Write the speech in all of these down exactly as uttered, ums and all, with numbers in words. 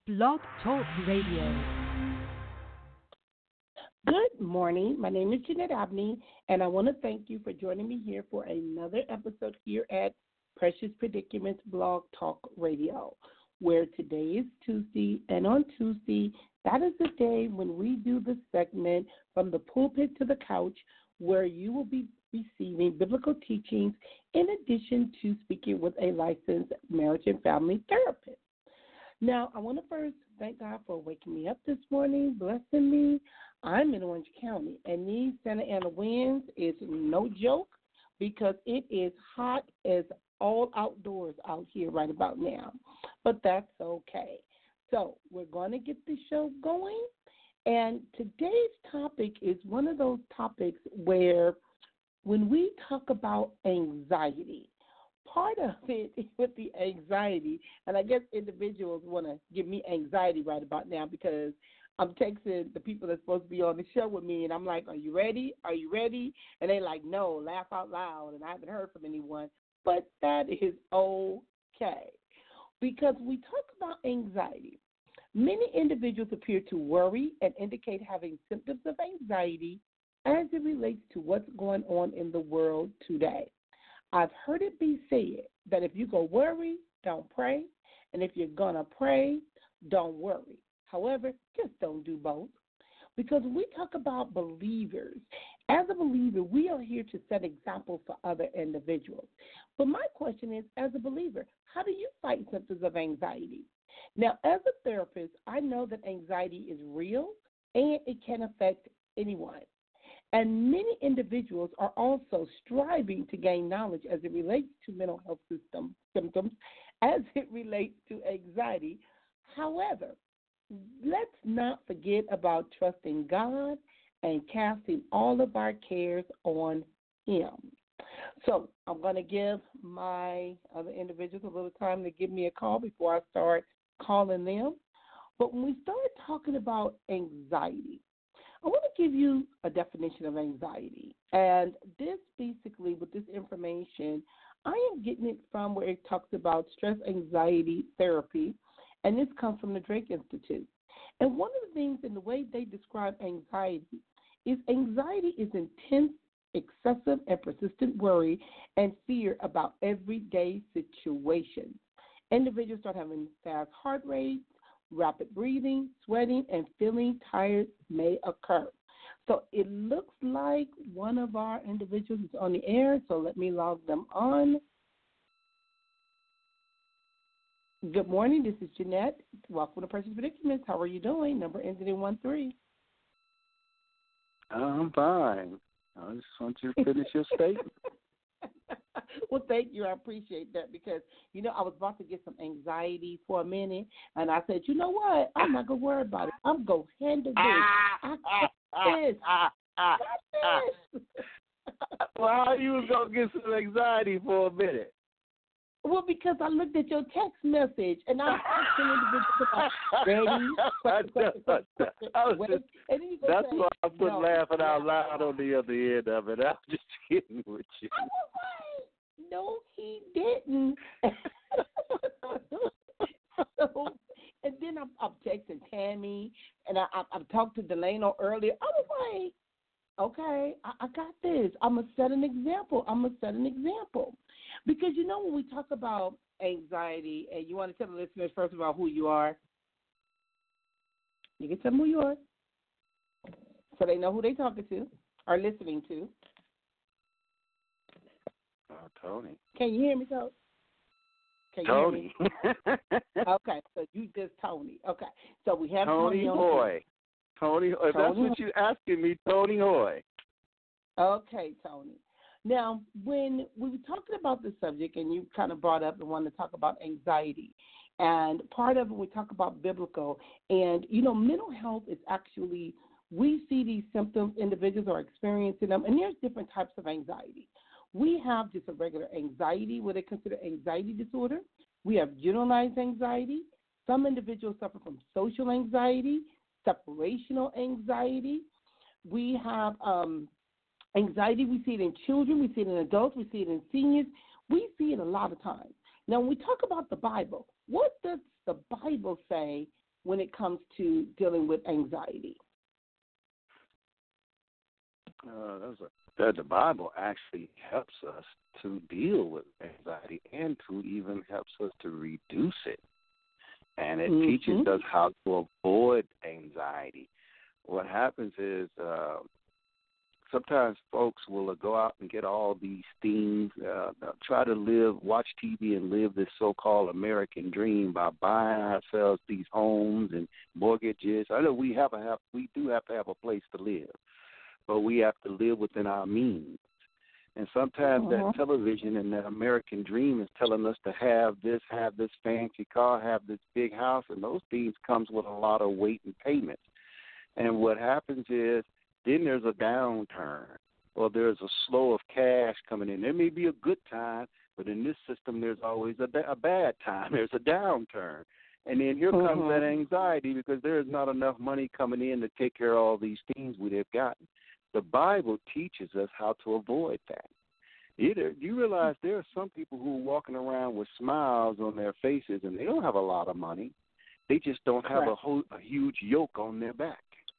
Blog Talk Radio. Good morning. My name is Jeanette Abney, and I want to thank you for joining me here for another episode here at Precious Predicaments Blog Talk Radio, where today is Tuesday, and on Tuesday, that is the day when we do the segment From the Pulpit to the Couch, where you will be receiving biblical teachings in addition to speaking with a licensed marriage and family therapist. Now, I want to first thank God for waking me up this morning, blessing me. I'm in Orange County, and these Santa Ana winds is no joke because it is hot as all outdoors out here right about now. But that's okay. So we're going to get the show going, and today's topic is one of those topics where when we talk about anxiety, part of it with the anxiety, and I guess individuals want to give me anxiety right about now because I'm texting the people that's supposed to be on the show with me, and I'm like, are you ready? Are you ready? And they like, no, laugh out loud, and I haven't heard from anyone. But that is okay because we talk about anxiety. Many individuals appear to worry and indicate having symptoms of anxiety as it relates to what's going on in the world today. I've heard it be said that if you go worry, don't pray, and if you're going to pray, don't worry. However, just don't do both. Because when we talk about believers, as a believer, we are here to set examples for other individuals. But my question is, as a believer, how do you fight symptoms of anxiety? Now, as a therapist, I know that anxiety is real and it can affect anyone. And many individuals are also striving to gain knowledge as it relates to mental health system symptoms, as it relates to anxiety. However, let's not forget about trusting God and casting all of our cares on Him. So I'm going to give my other individuals a little time to give me a call before I start calling them. But when we start talking about anxiety, I want to give you a definition of anxiety. And this basically, with this information, I am getting it from where it talks about stress anxiety therapy, and this comes from the Drake Institute. And one of the things in the way they describe anxiety is anxiety is intense, excessive, and persistent worry and fear about everyday situations. Individuals start having fast heart rates, rapid breathing, sweating, and feeling tired may occur. So it looks like one of our individuals is on the air, so let me log them on. Good morning, this is Jeanette. Welcome to Precious Predicaments. How are you doing? Number ended in one three. I'm fine. I just want you to finish your statement. Well, thank you. I appreciate that because, you know, I was about to get some anxiety for a minute, and I said, you know what? I'm not going to worry about it. I'm going to handle this. I got this. I got this. Well, how you was going to get some anxiety for a minute? Well, because I looked at your text message, and I was ready. That's why I put no, laughing out loud on the other end of it. I'm just kidding with you. I was like, no, he didn't. So, and then I'm, I'm texting Tammy, and I, I, I talked to Delano earlier. I was like, okay, I, I got this. I'm going to set an example. I'm going to set an example. Because, you know, when we talk about anxiety, and you want to tell the listeners, first of all, who you are, you can tell them who you are so they know who they're talking to or listening to. Oh, Tony. Can you hear me, Tony? Can Tony. You hear me? Okay, so you just Tony. Okay, so we have Tony, Tony Hoy. Tony, if Tony that's what you're asking me, Tony Hoy. Okay, Tony. Now, when we were talking about this subject, and you kind of brought up and wanted to talk about anxiety, and part of it we talk about biblical, and, you know, mental health is actually, we see these symptoms, individuals are experiencing them, and there's different types of anxiety. We have just a regular anxiety, what they consider anxiety disorder. We have generalized anxiety. Some individuals suffer from social anxiety, separational anxiety. We have um, anxiety, we see it in children, we see it in adults, we see it in seniors. We see it a lot of times. Now, when we talk about the Bible, what does the Bible say when it comes to dealing with anxiety? Uh, that's a, that the Bible actually helps us to deal with anxiety and to even helps us to reduce it. And it mm-hmm. teaches us how to avoid anxiety. What happens is uh, sometimes folks will go out and get all these things, uh, try to live, watch T V and live this so-called American dream by buying ourselves these homes and mortgages. I know we have a have, we do have to have a place to live, but we have to live within our means. And sometimes uh-huh. that television and that American dream is telling us to have this, have this fancy car, have this big house, and those things comes with a lot of weight and payments. And what happens is then there's a downturn, or there's a slow of cash coming in. There may be a good time, but in this system there's always a, a bad time. There's a downturn. And then here uh-huh. comes that anxiety because there's not enough money coming in to take care of all these things we have gotten. The Bible teaches us how to avoid that. Either, do you realize there are some people who are walking around with smiles on their faces and they don't have a lot of money. They just don't have a, whole, a huge yoke on their back.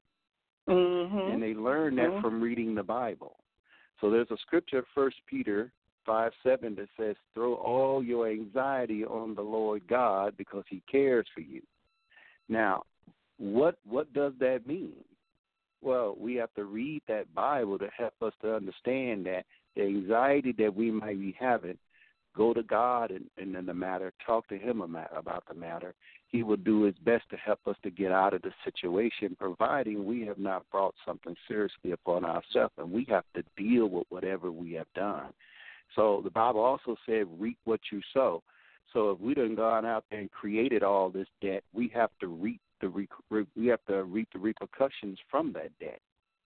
Mm-hmm. And they learn that mm-hmm. from reading the Bible. So there's a scripture, First Peter five seven, that says, throw all your anxiety on the Lord God because he cares for you. Now, what what does that mean? Well, we have to read that Bible to help us to understand that the anxiety that we might be having, go to God and, and in the matter, talk to him about the matter. He will do his best to help us to get out of the situation, providing we have not brought something seriously upon ourselves, and we have to deal with whatever we have done. So the Bible also said, reap what you sow. So if we done gone out there and created all this debt, we have to reap the we have to reap the repercussions from that debt.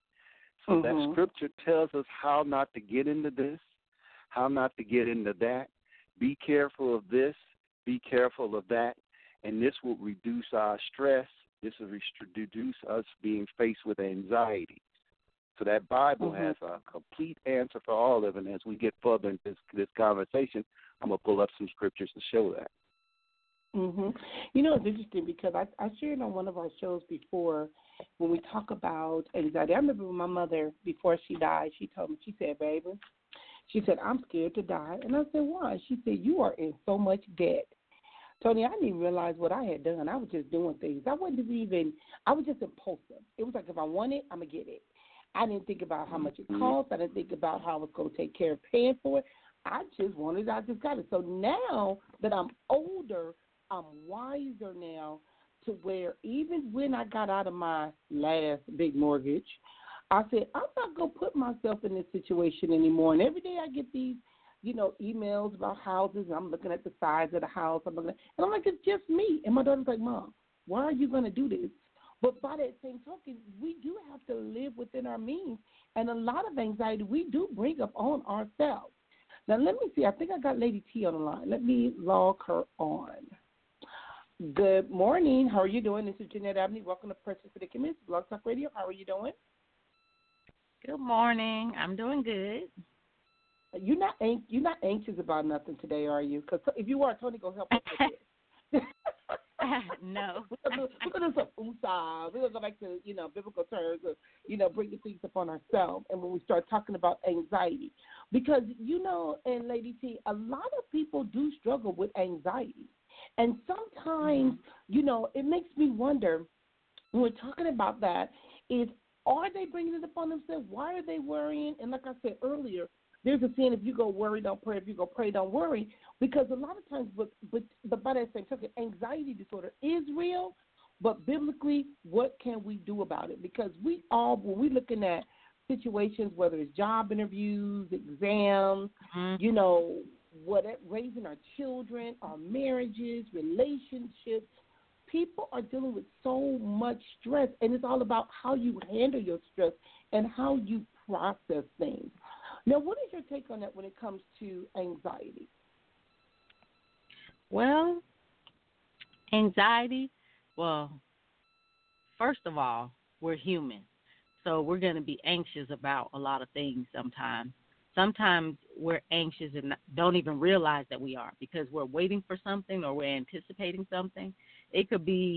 So mm-hmm. that scripture tells us how not to get into this, how not to get into that. Be careful of this, be careful of that, and this will reduce our stress. This will reduce us being faced with anxiety. So that Bible mm-hmm. has a complete answer for all of it. And as we get further into this, this conversation, I'm going to pull up some scriptures to show that. Mm-hmm. You know, it's interesting because I, I shared on one of our shows before when we talk about anxiety. I remember when my mother, before she died, she told me, she said, baby, she said, I'm scared to die. And I said, why? She said, you are in so much debt. Tony, I didn't even realize what I had done. I was just doing things. I wasn't even, I was just impulsive. It was like, if I want it, I'm going to get it. I didn't think about how much it cost. I didn't think about how I was going to take care of paying for it. I just wanted it. I just got it. So now that I'm older, I'm wiser now to where even when I got out of my last big mortgage, I said, I'm not going to put myself in this situation anymore. And every day I get these, you know, emails about houses, and I'm looking at the size of the house. I'm looking at, and I'm like, it's just me. And my daughter's like, Mom, why are you going to do this? But by that same token, we do have to live within our means. And a lot of anxiety we do bring up on ourselves. Now, let me see. I think I got Lady T on the line. Let me log her on. Good morning. How are you doing? This is Jeanette Abney. Welcome to Precious Predicaments, Blog Talk Radio. How are you doing? Good morning. I'm doing good. You're not ang- you're not anxious about nothing today, are you? Because if you are, Tony gonna help us with this. No. We're gonna do some usa. We're gonna go back to you know biblical terms of you know bringing things upon ourselves, and when we start talking about anxiety, because you know, and Lady T, a lot of people do struggle with anxiety, and sometimes mm-hmm. you know it makes me wonder when we're talking about that is are they bringing it upon themselves? Why are they worrying? And like I said earlier, there's a saying, if you go worry, don't pray. If you go pray, don't worry. Because a lot of times, but, but, but by that same token, anxiety disorder is real, but biblically, what can we do about it? Because we all, when we're looking at situations, whether it's job interviews, exams, mm-hmm. you know, what raising our children, our marriages, relationships, people are dealing with so much stress, and it's all about how you handle your stress and how you process things. Now, what is your take on that when it comes to anxiety? Well, anxiety, well, first of all, we're human. So we're going to be anxious about a lot of things sometimes. Sometimes we're anxious and don't even realize that we are because we're waiting for something or we're anticipating something. It could be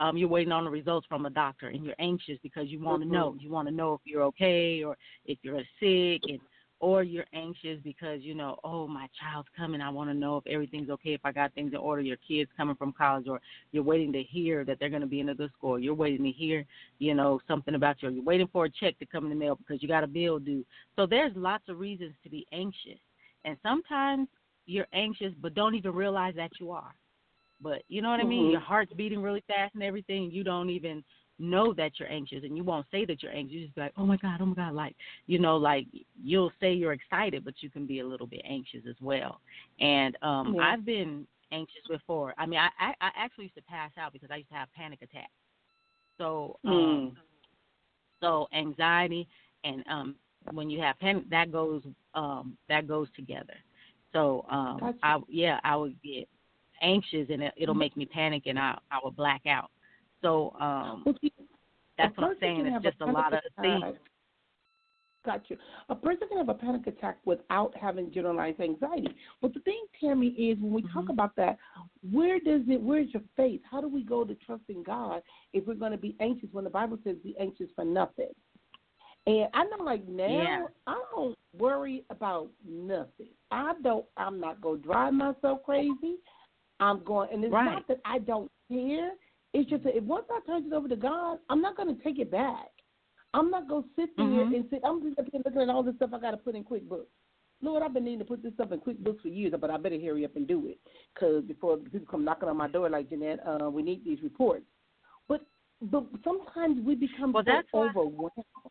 um, you're waiting on the results from a doctor, and you're anxious because you want to mm-hmm. know. You want to know if you're okay or if you're sick, and or you're anxious because, you know, oh, my child's coming. I want to know if everything's okay, if I got things in order. Your kid's coming from college, or you're waiting to hear that they're going to be in a good school. You're waiting to hear, you know, something about you. Or you're waiting for a check to come in the mail because you got a bill due. So there's lots of reasons to be anxious. And sometimes you're anxious but don't even realize that you are. But you know what mm-hmm. I mean? Your heart's beating really fast and everything. You don't even know that you're anxious, and you won't say that you're anxious. You just be like, oh, my God, oh, my God. Like, you know, like you'll say you're excited, but you can be a little bit anxious as well. And um, yeah. I've been anxious before. I mean, I, I, I actually used to pass out because I used to have panic attacks. So, um, mm. so anxiety and um, when you have panic, that goes um, that goes together. So, um, Gotcha. I yeah, I would get anxious, and it, it'll make me panic, and I I would black out. So um, well, see, that's what I'm saying. It's just a, a lot of things. Got you. A person can have a panic attack without having generalized anxiety. But the thing, Tammy, is when we mm-hmm. talk about that, where does it? Where's your faith? How do we go to trusting God if we're going to be anxious when the Bible says be anxious for nothing? And I know, like now, yeah. I don't worry about nothing. I don't. I'm not going to drive myself crazy. I'm going, and it's right. not that I don't care. It's just that if once I turn it over to God, I'm not going to take it back. I'm not going to sit there mm-hmm. and sit. I'm just looking at all this stuff I got to put in QuickBooks. Lord, I've been needing to put this stuff in QuickBooks for years, but I better hurry up and do it because before people come knocking on my door like, Jeanette, uh, we need these reports. But but sometimes we become well, so that's why, overwhelmed.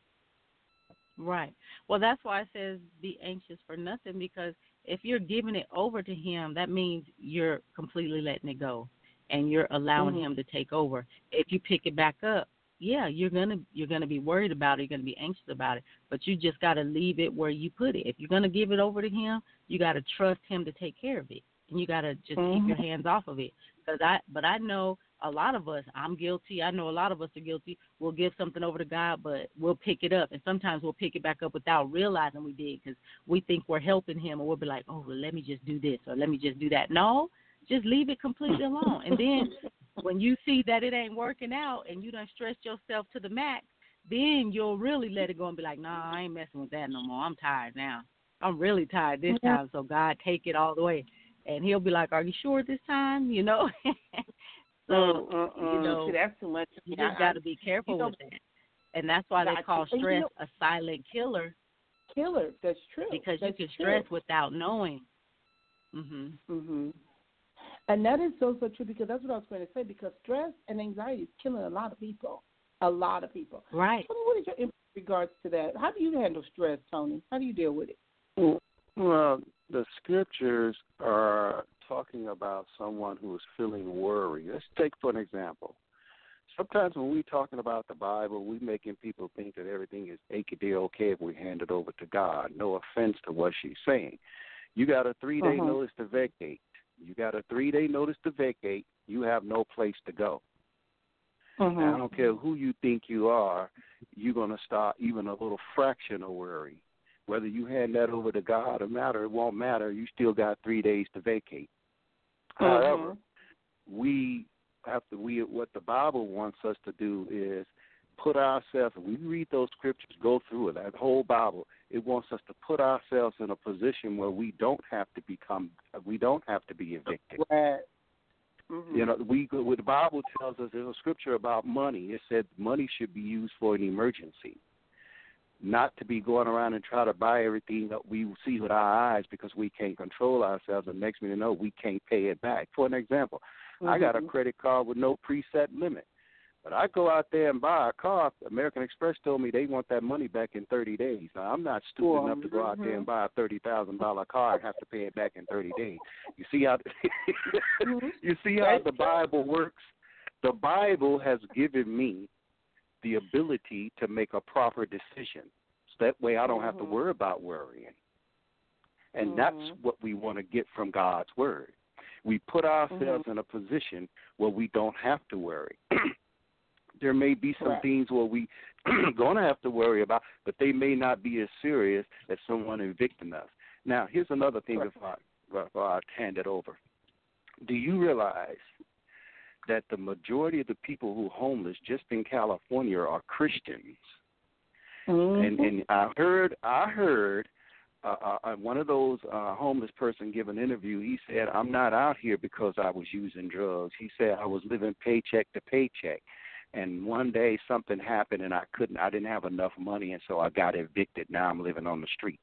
Right. Well, that's why it says be anxious for nothing, because if you're giving it over to Him, that means you're completely letting it go. And you're allowing mm-hmm. Him to take over. If you pick it back up, yeah, you're gonna you're gonna be worried about it. You're gonna be anxious about it. But you just gotta leave it where you put it. If you're gonna give it over to Him, you gotta trust Him to take care of it, and you gotta just mm-hmm. keep your hands off of it. Because I, but I know a lot of us. I'm guilty. I know a lot of us are guilty. We'll give something over to God, but we'll pick it up, and sometimes we'll pick it back up without realizing we did, because we think we're helping Him, and we'll be like, oh, well, let me just do this or let me just do that. No. Just leave it completely alone. And then when you see that it ain't working out and you done stressed yourself to the max, then you'll really let it go and be like, nah, I ain't messing with that no more. I'm tired now. I'm really tired this yeah. time, so God, take it all the way. And He'll be like, are you sure this time? You know? so, mm, mm, mm. you know, see, that's too much. you yeah, just got to be careful you know, with that. And that's why they call you. stress You know, a silent killer. Killer, that's true. Because that's you can true. stress without knowing. Mm-hmm. Mm-hmm. And that is so, so true, because that's what I was going to say, because stress and anxiety is killing a lot of people, a lot of people. Right. Tony, what is your in regards to that? How do you handle stress, Tony? How do you deal with it? Well, the scriptures are talking about someone who is feeling worry. Let's take for an example. Sometimes when we're talking about the Bible, we're making people think that everything is okay if we hand it over to God. No offense to what she's saying. You got a three-day uh-huh. notice to vacate. You got a three-day notice to vacate. You have no place to go. Uh-huh. I don't care who you think you are, you're going to start even a little fraction of worry. Whether you hand that over to God or matter, it won't matter. You still got three days to vacate. Uh-huh. However, we have to, we, what the Bible wants us to do is put ourselves, we read those scriptures, go through it, that whole Bible, it wants us to put ourselves in a position where we don't have to become, we don't have to be evicted. Right. Mm-hmm. You know, we what the Bible tells us, there's a scripture about money. It said money should be used for an emergency, not to be going around and try to buy everything that we see with our eyes because we can't control ourselves. And next thing you know, we can't pay it back. For an example, mm-hmm. I got a credit card with no preset limit. But I go out there and buy a car. American Express told me they want that money back in thirty days. Now, I'm not stupid well, enough to go out mm-hmm. there and buy a thirty thousand dollars car and have to pay it back in thirty days. You see how mm-hmm. you see how the Bible works? The Bible has given me the ability to make a proper decision. So that way I don't mm-hmm. have to worry about worrying. And mm-hmm. that's what we want to get from God's Word. We put ourselves mm-hmm. in a position where we don't have to worry. There may be some right. things where we going to have to worry about, but they may not be as serious as someone evicting us. Now, here's another thing right. before, I, before I hand it over. Do you realize that the majority of the people who are homeless just in California are Christians. Mm-hmm. And and I heard I heard uh, uh, one of those uh, homeless person give an interview. He said, "I'm not out here because I was using drugs." He said, "I was living paycheck to paycheck, and one day something happened, and I couldn't. I didn't have enough money, and so I got evicted. Now I'm living on the street."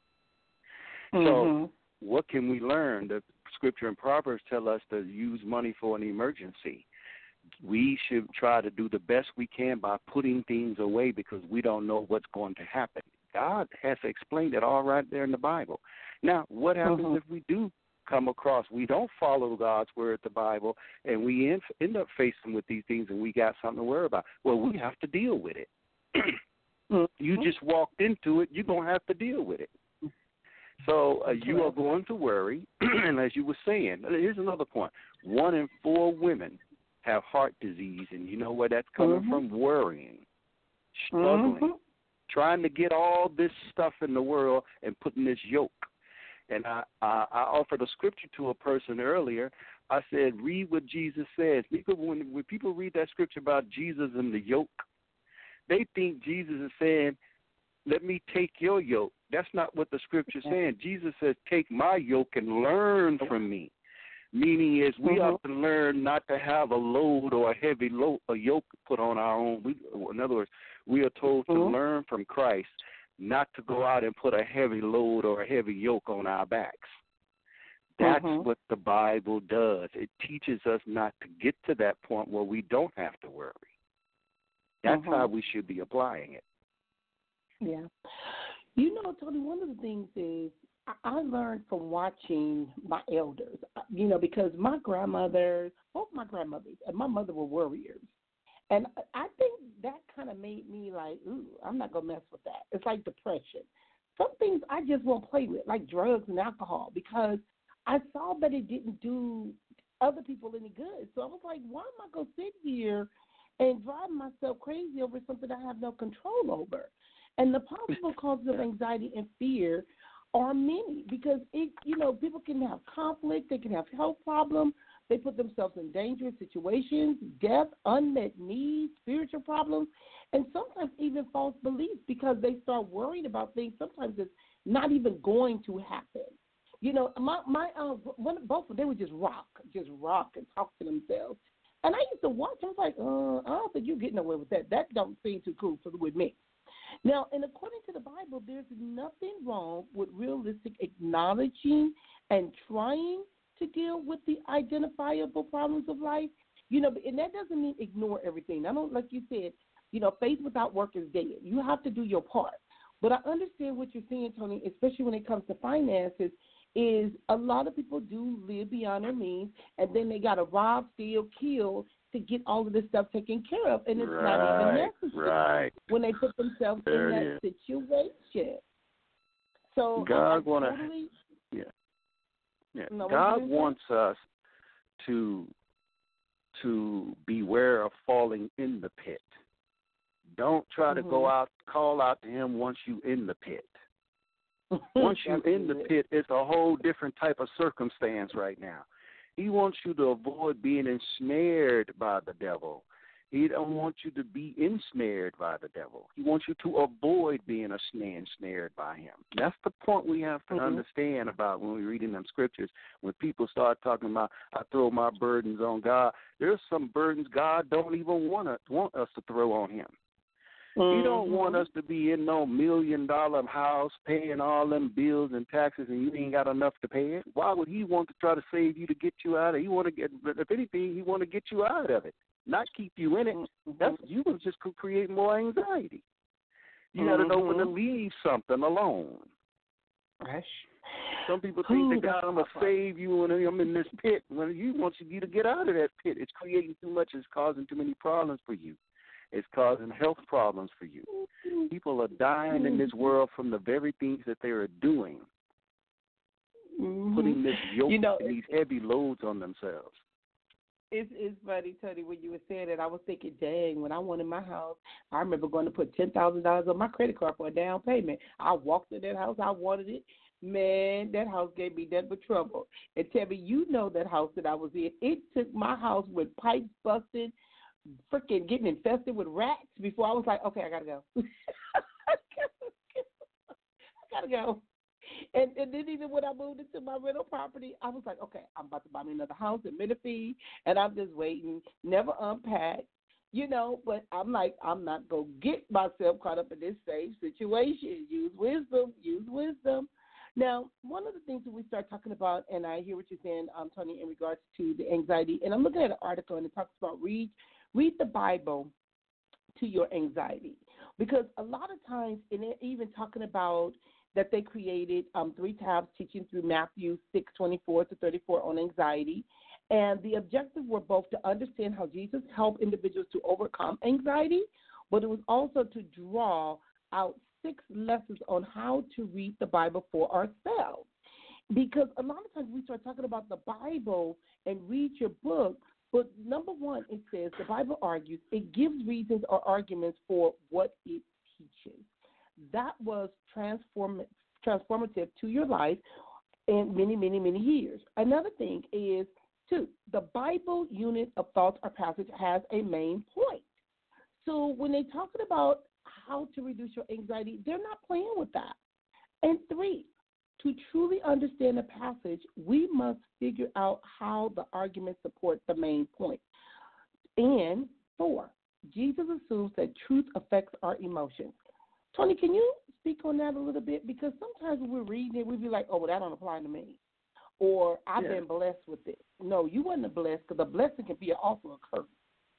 Mm-hmm. So, what can we learn? The Scripture in Proverbs tell us to use money for an emergency. We should try to do the best we can by putting things away because we don't know what's going to happen. God has explained it all right there in the Bible. Now, what happens Mm-hmm. if we do come across, we don't follow God's word, the Bible, and we end, end up facing with these things and we got something to worry about? Well, we have to deal with it. Mm-hmm. You just walked into it, you're going to have to deal with it. So uh, you are going to worry, and as you were saying, here's another point. One in four women have heart disease, and you know where that's coming Mm-hmm. from? Worrying, struggling, Mm-hmm. trying to get all this stuff in the world and putting this yoke. And I, I, I offered a scripture to a person earlier. I said, read what Jesus says. Because when, when people read that scripture about Jesus and the yoke, they think Jesus is saying, let me take your yoke. That's not what the scripture is saying. Jesus says, take my yoke and learn from me. Meaning is we Mm-hmm. have to learn not to have a load or a heavy load, a yoke put on our own. We, in other words, we are told Mm-hmm. to learn from Christ, not to go out and put a heavy load or a heavy yoke on our backs. That's Mm-hmm. what the Bible does. It teaches us not to get to that point where we don't have to worry. That's Mm-hmm. how we should be applying it. Yeah. You know, Tony, one of the things is I, I learned from watching my elders, you know, because my grandmother, both my grandmothers and my mother were warriors. And I think that kind of made me like, ooh, I'm not going to mess with that. It's like depression. Some things I just won't play with, like drugs and alcohol, because I saw that it didn't do other people any good. So I was like, why am I going to sit here and drive myself crazy over something I have no control over? And the possible causes of anxiety and fear are many because, it, you know, people can have conflict, they can have health problems, they put themselves in dangerous situations, death, unmet needs, spiritual problems, and sometimes even false beliefs because they start worrying about things sometimes that's not even going to happen. You know, my, my uh, one, both of them would just rock, just rock and talk to themselves. And I used to watch, I was like, uh, I don't think you're getting away with that. That don't seem too cool for with me. Now, and according to the Bible, there's nothing wrong with realistic acknowledging and trying to deal with the identifiable problems of life. You know, and that doesn't mean ignore everything. I don't, like you said, you know, faith without work is dead. You have to do your part. But I understand what you're saying, Tony, especially when it comes to finances, is a lot of people do live beyond their means, and then they got to rob, steal, kill to get all of this stuff taken care of, and it's right, not even necessary right. when they put themselves there in that is. situation. So God I, I wanna, totally, yeah, yeah. no, God wants us to to beware of falling in the pit. Don't try mm-hmm. to go out, call out to Him once you in the pit. Once you in the pit, it's a whole different type of circumstance right now. He wants you to avoid being ensnared by the devil. He don't want you to be ensnared by the devil. He wants you to avoid being ensnared by him. That's the point we have to mm-hmm. understand about when we're reading them scriptures. When people start talking about, I throw my burdens on God, there's some burdens God don't even want us, want us to throw on him. Mm-hmm. He don't want us to be in no million-dollar house paying all them bills and taxes and you ain't got enough to pay it. Why would he want to try to save you to get you out of it? He want to get, if anything, he want to get you out of it, not keep you in it. Mm-hmm. That's you will just create more anxiety. You mm-hmm. got to know when to leave something alone. Gosh. Some people think Ooh, that God, I'm going to save you when I'm in this pit. When he wants you to get out of that pit. It's creating too much. It's causing too many problems for you. It's causing health problems for you. People are dying in this world from the very things that they are doing, mm-hmm. putting this yoke you know, and these heavy loads on themselves. It's, it's funny, Tony, when you were saying that, I was thinking, dang, when I wanted my house, I remember going to put ten thousand dollars on my credit card for a down payment. I walked in that house, I wanted it, Man, that house gave me nothing but trouble. And tell me, you know that house that I was in. It took my house with pipes busted, freaking getting infested with rats before I was like, okay, I gotta go. I gotta go. And, and then even when I moved into my rental property, I was like, okay, I'm about to buy me another house in Menifee, and I'm just waiting, never unpacked, you know, but I'm like, I'm not going to get myself caught up in this same situation. Use wisdom, use wisdom. Now, one of the things that we start talking about, and I hear what you're saying, um, Tony, in regards to the anxiety, and I'm looking at an article, and it talks about read, read the Bible to your anxiety. Because a lot of times, and they're even talking about that they created um, three tabs teaching through Matthew six twenty-four to thirty-four on anxiety. And the objectives were both to understand how Jesus helped individuals to overcome anxiety, but it was also to draw out six lessons on how to read the Bible for ourselves. Because a lot of times we start talking about the Bible and read your book, but number one, it says the Bible argues, it gives reasons or arguments for what it teaches. That was transform, transformative to your life in many, many, many years. Another thing is, two, the Bible unit of thoughts or passage has a main point. So when they're talking about how to reduce your anxiety, they're not playing with that. And three, to truly understand the passage, we must figure out how the arguments support the main point. And four, Jesus assumes that truth affects our emotions. Tony, can you speak on that a little bit? Because sometimes when we're reading it, we be like, oh, well, that don't apply to me. Or I've yeah. been blessed with it. No, you wasn't blessed, because a blessing can be also a curse.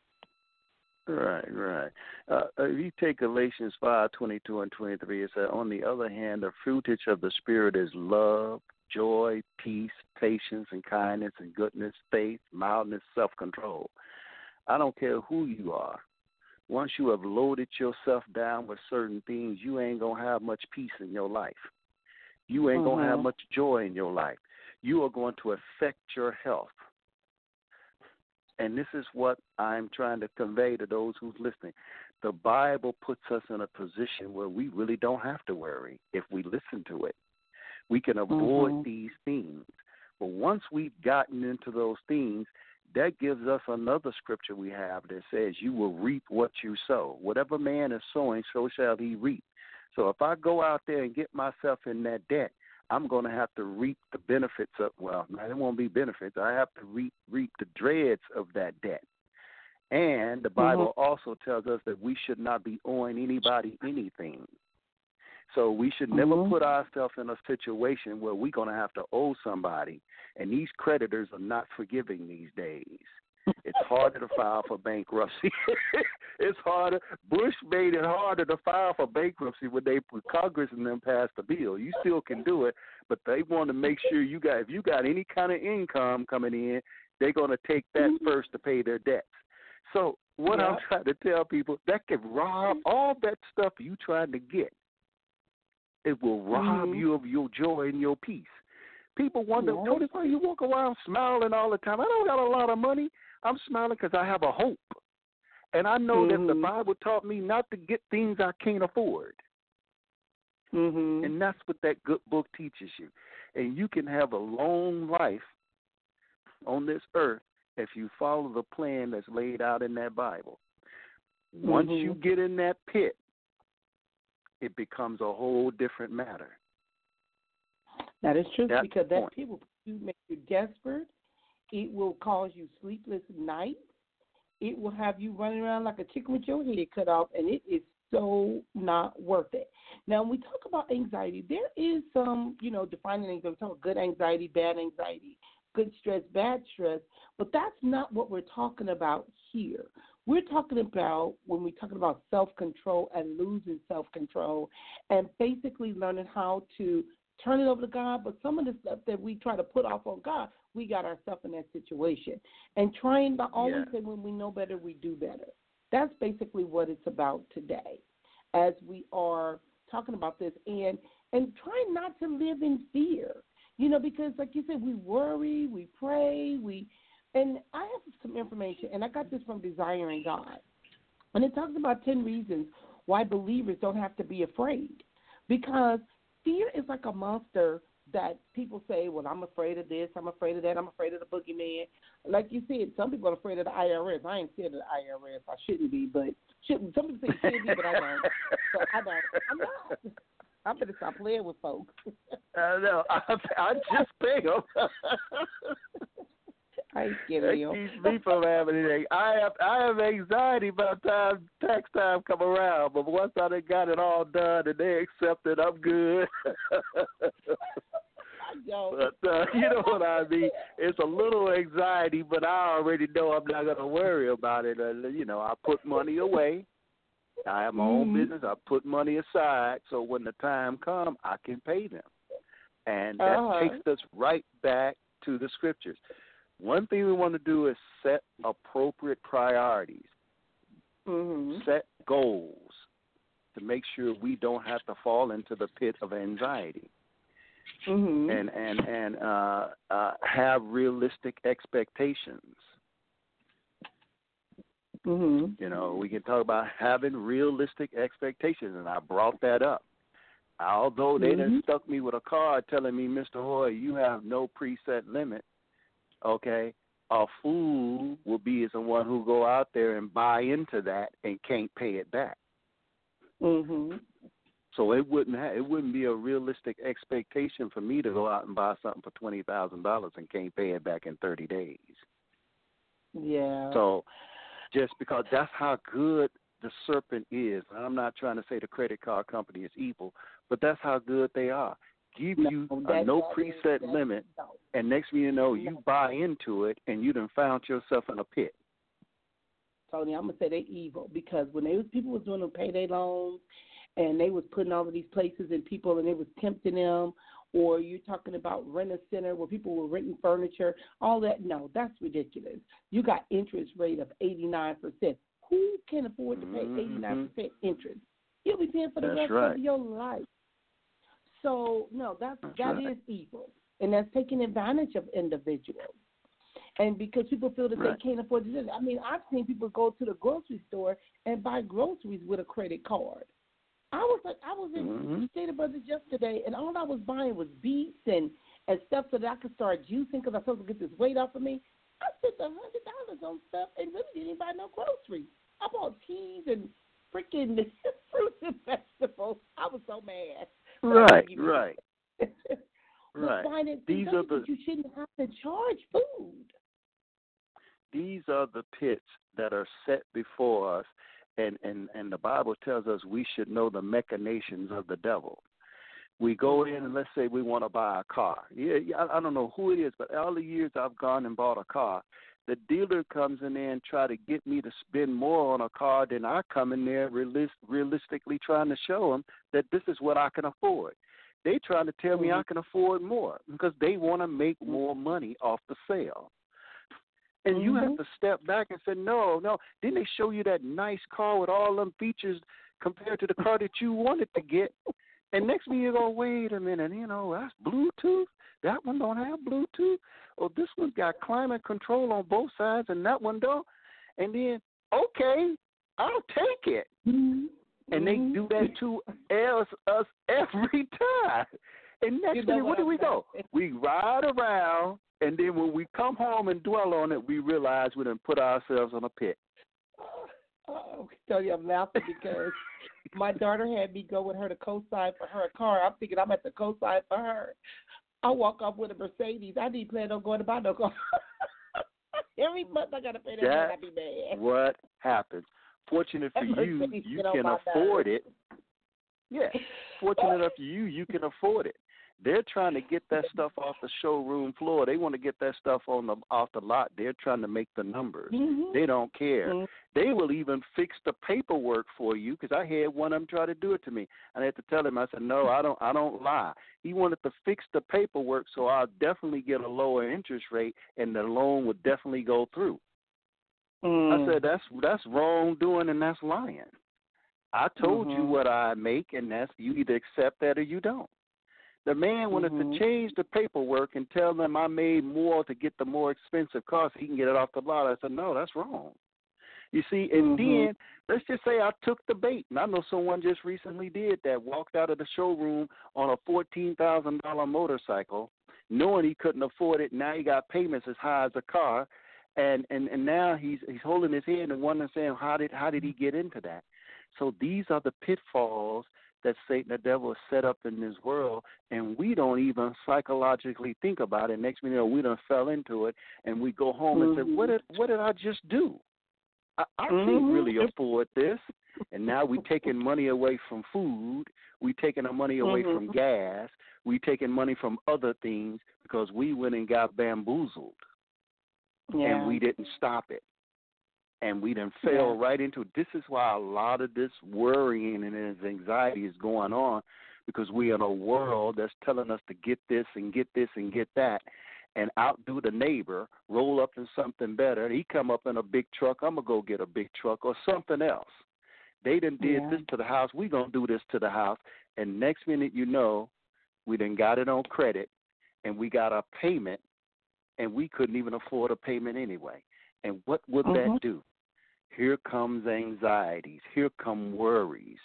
Right, right. Uh, if you take Galatians five twenty-two and twenty-three, it says, on the other hand, the fruitage of the Spirit is love, joy, peace, patience, and kindness, and goodness, faith, mildness, self-control. I don't care who you are. Once you have loaded yourself down with certain things, you ain't going to have much peace in your life. You ain't mm-hmm. going to have much joy in your life. You are going to affect your health. And this is what I'm trying to convey to those who's listening. The Bible puts us in a position where we really don't have to worry if we listen to it. We can avoid mm-hmm. these things. But once we've gotten into those things, that gives us another scripture we have that says you will reap what you sow. Whatever man is sowing, so shall he reap. So if I go out there and get myself in that debt, I'm going to have to reap the benefits of, well, it won't be benefits. I have to reap, reap the dregs of that debt. And the Bible mm-hmm. also tells us that we should not be owing anybody anything. So we should mm-hmm. never put ourselves in a situation where we're going to have to owe somebody. And these creditors are not forgiving these days. It's harder to file for bankruptcy. It's harder. Bush made it harder to file for bankruptcy when they put Congress and them passed the bill. You still can do it, but they want to make sure you got, if you got any kind of income coming in, they're going to take that mm-hmm. first to pay their debts. So what yeah. I'm trying to tell people, that can rob all that stuff you trying to get. It will rob mm-hmm. you of your joy and your peace. People wonder, yes. Tony, why you walk around smiling all the time? I don't got a lot of money. I'm smiling because I have a hope. And I know mm-hmm. that the Bible taught me not to get things I can't afford. Mm-hmm. And that's what that good book teaches you. And you can have a long life on this earth if you follow the plan that's laid out in that Bible. Mm-hmm. Once you get in that pit, it becomes a whole different matter. That is true, that because that point. pit will make you desperate. It will cause you sleepless nights. It will have you running around like a chicken with your head cut off, and it is so not worth it. Now, when we talk about anxiety, there is some, you know, defining anxiety. We talk about good anxiety, bad anxiety, good stress, bad stress, but that's not what we're talking about here. We're talking about, when we're talking about self-control and losing self-control and basically learning how to turn it over to God, but some of the stuff that we try to put off on God, we got ourselves in that situation. And trying to always yeah. say when we know better, we do better. That's basically what it's about today as we are talking about this, and and trying not to live in fear, you know, because like you said, we worry, we pray, we, and I have some information, and I got this from Desiring God, and it talks about ten reasons why believers don't have to be afraid, because fear is like a monster that people say, well, I'm afraid of this, I'm afraid of that, I'm afraid of the boogeyman. Like you said, some people are afraid of the I R S. I ain't scared of the I R S. I shouldn't be, but shouldn't. Some people say you should be, but I don't. So I don't. I'm not. I'm going to stop playing with folks. I know. I, I just pay them. I ain't scared of That you. keeps me from having anything. I have I have anxiety by the time tax time come around, but once I done got it all done and they accept it, I'm good. But uh, you know what I mean? It's a little anxiety, but I already know I'm not going to worry about it. Uh, you know, I put money away. I have my own mm-hmm. business. I put money aside so when the time comes, I can pay them. And that uh-huh. takes us right back to the scriptures. One thing we want to do is set appropriate priorities, mm-hmm. set goals to make sure we don't have to fall into the pit of anxiety. Mm-hmm. and and and uh, uh, have realistic expectations. Mm-hmm. You know, we can talk about having realistic expectations, and I brought that up. Although they mm-hmm. done stuck me with a card telling me, Mister Hoy, you have no preset limit. Okay, a fool will be someone who go out there and buy into that and can't pay it back. Mm-hmm. So it wouldn't ha- it wouldn't be a realistic expectation for me to go out and buy something for twenty thousand dollars and can't pay it back in thirty days. Yeah. So just because that's how good the serpent is, and I'm not trying to say the credit card company is evil, but that's how good they are. Give no, you that, a no that preset is, limit, no. and next thing you know, you buy into it, and you done found yourself in a pit. Tony, I'm gonna say they're evil because when they was people was doing them payday loans. And they was putting all of these places and people, and they was tempting them. Or you're talking about rent a center where people were renting furniture, all that. No, that's ridiculous. You got interest rate of eighty-nine percent. Who can afford to pay eighty-nine percent interest? You'll be paying for the That's rest right. of your life. So, no, that's, that's that right. is evil. And that's taking advantage of individuals. And because people feel that right. they can't afford to do it. I mean, I've seen people go to the grocery store and buy groceries with a credit card. I was like, I was in mm-hmm. Stater Brothers yesterday, and all I was buying was beets and, and stuff so that I could start juicing because I thought to get this weight off of me. I spent a hundred dollars on stuff and really didn't buy no groceries. I bought teas and freaking fruits and vegetables. I was so mad. Right, right, right. Buying These are the you shouldn't have to charge food. These are the pits that are set before us. And, and, and the Bible tells us we should know the machinations of the devil. We go in and let's say we want to buy a car. Yeah, I, I don't know who it is, but all the years I've gone and bought a car, the dealer comes in there and try to get me to spend more on a car than I come in there realist, realistically trying to show them that this is what I can afford. They trying to tell me mm-hmm. I can afford more because they want to make more money off the sale. And mm-hmm. you have to step back and say, no, no. Didn't they show you that nice car with all them features compared to the car that you wanted to get? And next thing you go, wait a minute, you know, that's Bluetooth. That one don't have Bluetooth. Oh, this one's got climate control on both sides and that one don't. And then, okay, I'll take it. Mm-hmm. And they do that to us, us every time. And next you know minute, where do we go? Saying? We ride around. And then when we come home and dwell on it, we realize we done put ourselves on a pit. Oh, I tell you, I'm laughing because my daughter had me go with her to co-sign for her car. I'm thinking I'm at the co-sign for her. I walk off with a Mercedes. I didn't plan on going to buy no car. Every month I got to pay that. That's I'd be mad. what happens. Fortunate for you, you can afford it. Yeah. Fortunate enough for you, you can afford it. They're trying to get that stuff off the showroom floor. They want to get that stuff on the off the lot. They're trying to make the numbers. Mm-hmm. They don't care. Mm-hmm. They will even fix the paperwork for you because I had one of them try to do it to me. I had to tell him, I said, no, I don't I don't lie. He wanted to fix the paperwork so I'll definitely get a lower interest rate and the loan would definitely go through. Mm. I said, that's that's wrongdoing and that's lying. I told mm-hmm. you what I make, and that's you either accept that or you don't. The man wanted mm-hmm. to change the paperwork and tell them I made more to get the more expensive car so he can get it off the lot. I said, no, that's wrong. You see, and Mm-hmm. then let's just say I took the bait, and I know someone just recently did that, walked out of the showroom on a fourteen thousand dollars motorcycle, knowing he couldn't afford it. Now he got payments as high as a car, and, and, and now he's he's holding his head and wondering, saying, how did how did he get into that? So these are the pitfalls that Satan, the devil, has set up in this world, and we don't even psychologically think about it. Next minute, you know, we done fell into it, and we go home Mm-hmm. and say, what did what did I just do? I, I Mm-hmm. can't really afford this. And now we're taking money away from food. We're taking our money away Mm-hmm. from gas. We're taking money from other things because we went and got bamboozled, Yeah. and we didn't stop it. And we done fell Yeah. right into it. This is why a lot of this worrying and this anxiety is going on, because we're in a world that's telling us to get this and get this and get that and outdo the neighbor, roll up in something better. He come up in a big truck, I'm going to go get a big truck or something else. They done did Yeah. this to the house, we going to do this to the house. And next minute you know, we done got it on credit and we got a payment and we couldn't even afford a payment anyway. And what would Mm-hmm. that do? Here comes anxieties. Here come worries.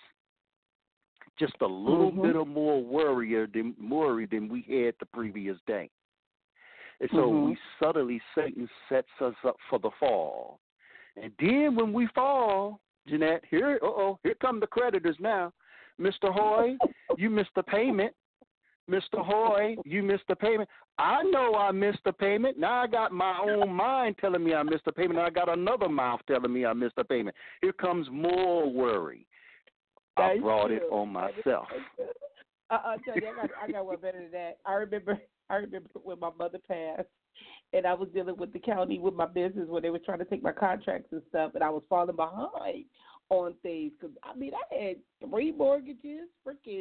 Just a little Mm-hmm. bit of more worry than, worry than we had the previous day. And so Mm-hmm. we subtly, Satan sets us up for the fall. And then when we fall, Jeanette, here, uh-oh, here come the creditors now. Mister Hoy, you missed the payment. Mister Hoy, you missed the payment. I know I missed the payment. Now I got my own mind telling me I missed the payment. Now I got another mouth telling me I missed the payment. Here comes more worry. I That's brought true. it on myself. I, I tell you, I got I got one better than that. I remember I remember when my mother passed, and I was dealing with the county with my business when they were trying to take my contracts and stuff, and I was falling behind on things because I mean I had three mortgages, freaking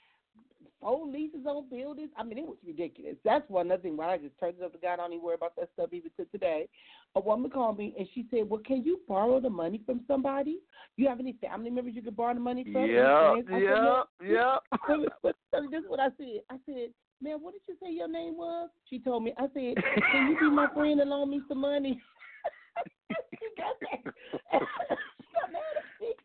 four leases on buildings. I mean, it was ridiculous. That's one other thing why I just turned it up to God. I don't even worry about that stuff even to today. A woman called me and she said, well, can you borrow the money from somebody? You have any family members you could borrow the money from? Yeah, Any friends? I yeah, said, yeah. This is what I said. I said, man, what did you say your name was? She told me. I said, can you be my friend and loan me some money? She got that. She got mad at me.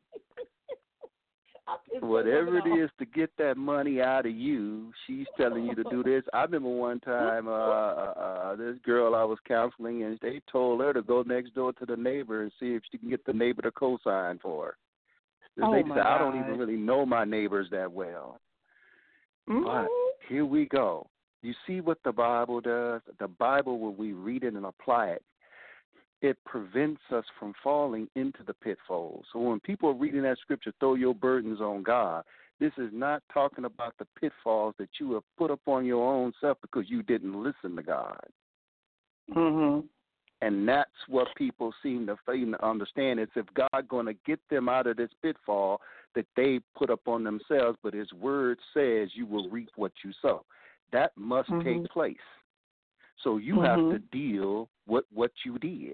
Whatever it is to get that money out of you, she's telling you to do this. I remember one time uh, uh, uh, this girl I was counseling, and they told her to go next door to the neighbor and see if she can get the neighbor to co-sign for her. The Oh lady my said, I don't God. even really know my neighbors that well. Mm-hmm. But here we go. You see what the Bible does? The Bible, when we read it and apply it, it prevents us from falling into the pitfalls. So when people are reading that scripture, throw your burdens on God, this is not talking about the pitfalls that you have put upon your own self because you didn't listen to God. Mm-hmm. And that's what people seem to fail to understand. It's if God going to get them out of this pitfall that they put upon themselves, but his word says you will reap what you sow. That must Mm-hmm. take place. So you Mm-hmm. have to deal with what you did.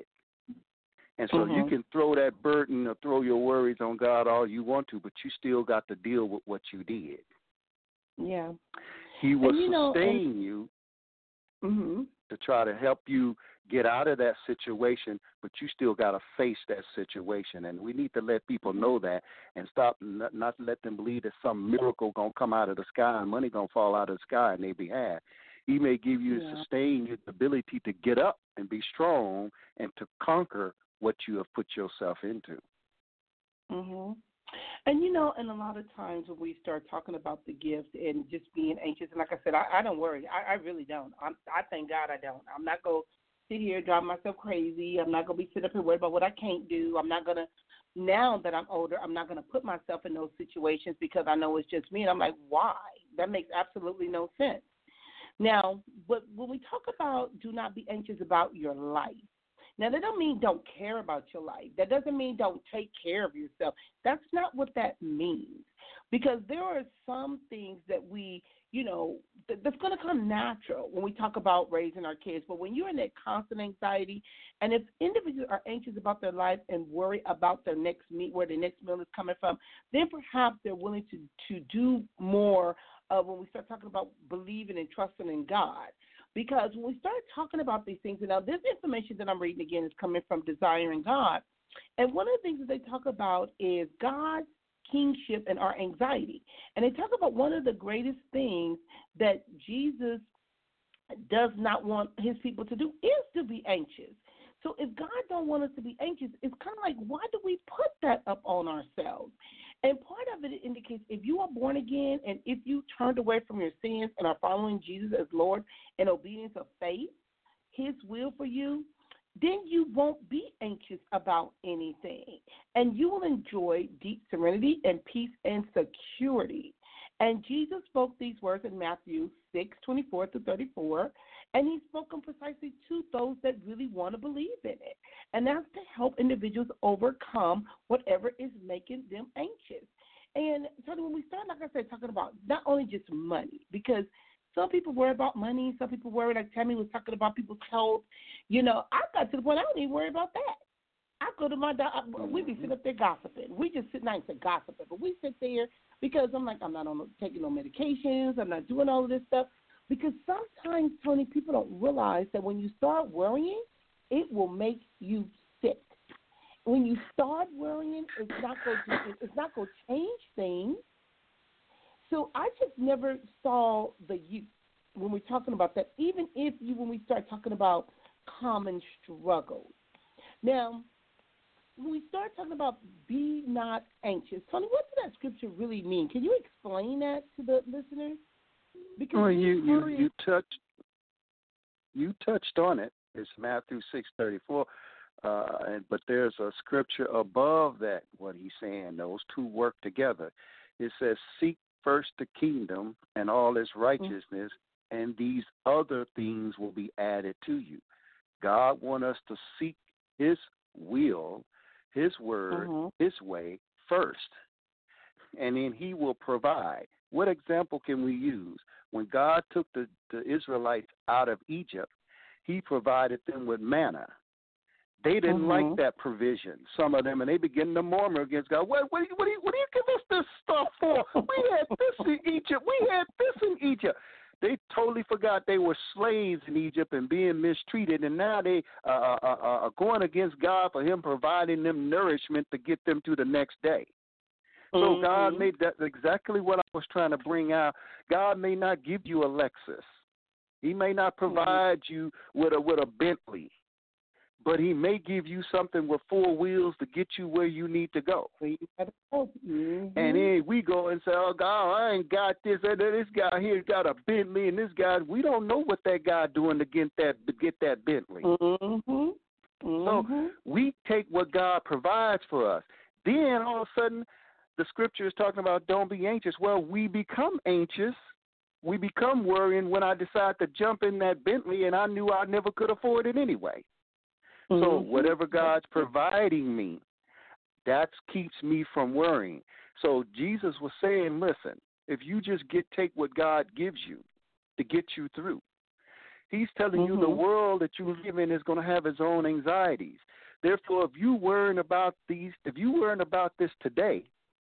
And so Mm-hmm. you can throw that burden or throw your worries on God all you want to, but you still got to deal with what you did. Yeah. He will And, you know, sustain and- you Mm-hmm. to try to help you get out of that situation, but you still got to face that situation. And we need to let people know that and stop, not, not let them believe that some miracle going to come out of the sky and money going to fall out of the sky in their behalf. He may give you, Yeah. sustain you the ability to get up and be strong and to conquer what you have put yourself into. Mm-hmm. And, you know, and a lot of times when we start talking about the gifts and just being anxious, and like I said, I, I don't worry. I, I really don't. I'm, I thank God I don't. I'm not going to sit here and drive myself crazy. I'm not going to be sitting up here worried about what I can't do. I'm not going to, now that I'm older, I'm not going to put myself in those situations because I know it's just me. And I'm like, why? That makes absolutely no sense. Now, but when we talk about do not be anxious about your life, now, that don't mean don't care about your life. That doesn't mean don't take care of yourself. That's not what that means. Because there are some things that we, you know, th- that's going to come natural when we talk about raising our kids. But when you're in that constant anxiety, and if individuals are anxious about their life and worry about their next meal, where their next meal is coming from, then perhaps they're willing to, to do more uh, when we start talking about believing and trusting in God. Because when we start talking about these things, and now this information that I'm reading again is coming from Desiring God, And one of the things that they talk about is God's kingship and our anxiety. And they talk about one of the greatest things that Jesus does not want his people to do is to be anxious. So if God don't want us to be anxious, it's kind of like, why do we put that up on ourselves? And part of it indicates if you are born again and if you turned away from your sins and are following Jesus as Lord in obedience of faith, his will for you, then you won't be anxious about anything. And you will enjoy deep serenity and peace and security. And Jesus spoke these words in Matthew six, twenty-four through thirty-four, and he spoke them precisely to those that really want to believe in it. And that's to help individuals overcome whatever is making them anxious. And so when we start, like I said, talking about not only just money, because some people worry about money, some people worry, like Tammy was talking about people's health. You know, I got to the point I don't even worry about that. I go to my doctor, we be sitting up there gossiping. We just sit nice and gossiping, but we sit there because I'm like, I'm not on taking no medications, I'm not doing all of this stuff. Because sometimes, Tony, people don't realize that when you start worrying, it will make you sick. When you start worrying, it's not going to, it's not going to change things. So I just never saw the use when we're talking about that, even if you, when we start talking about common struggles. Now, when we start talking about be not anxious, Tony, what does that scripture really mean? Can you explain that to the listeners? Because well, you, you, you touched you touched on it. It's Matthew six thirty four, uh, and but there's a scripture above that. What he's saying, those two work together. It says, "Seek first the kingdom and all its righteousness, mm-hmm. and these other things will be added to you." God wants us to seek His will, His word, mm-hmm. His way first, and then He will provide. What example can we use? When God took the, the Israelites out of Egypt, he provided them with manna. They didn't mm-hmm. like that provision, some of them, and they began to murmur against God. What, what, what, do you, what do you give us this stuff for? We had this in Egypt. We had this in Egypt. They totally forgot they were slaves in Egypt and being mistreated, and now they uh, uh, uh, are going against God for him providing them nourishment to get them to the next day. So mm-hmm. God made that exactly what I was trying to bring out. God may not give you a Lexus. He may not provide mm-hmm. you with a with a Bentley, but he may give you something with four wheels to get you where you need to go. Mm-hmm. And then we go and say, "Oh God, I ain't got this. This guy here got a Bentley, and this guy, we don't know what that guy doing to get that to get that Bentley." Mm-hmm. Mm-hmm. So we take what God provides for us. Then all of a sudden, the scripture is talking about don't be anxious. Well, we become anxious. We become worrying when I decide to jump in that Bentley and I knew I never could afford it anyway. Mm-hmm. So whatever God's providing me, that keeps me from worrying. So Jesus was saying, listen, if you just get take what God gives you to get you through, he's telling mm-hmm. you the world that you live in is going to have its own anxieties. Therefore, if you worrying about these, if you worrying about this today,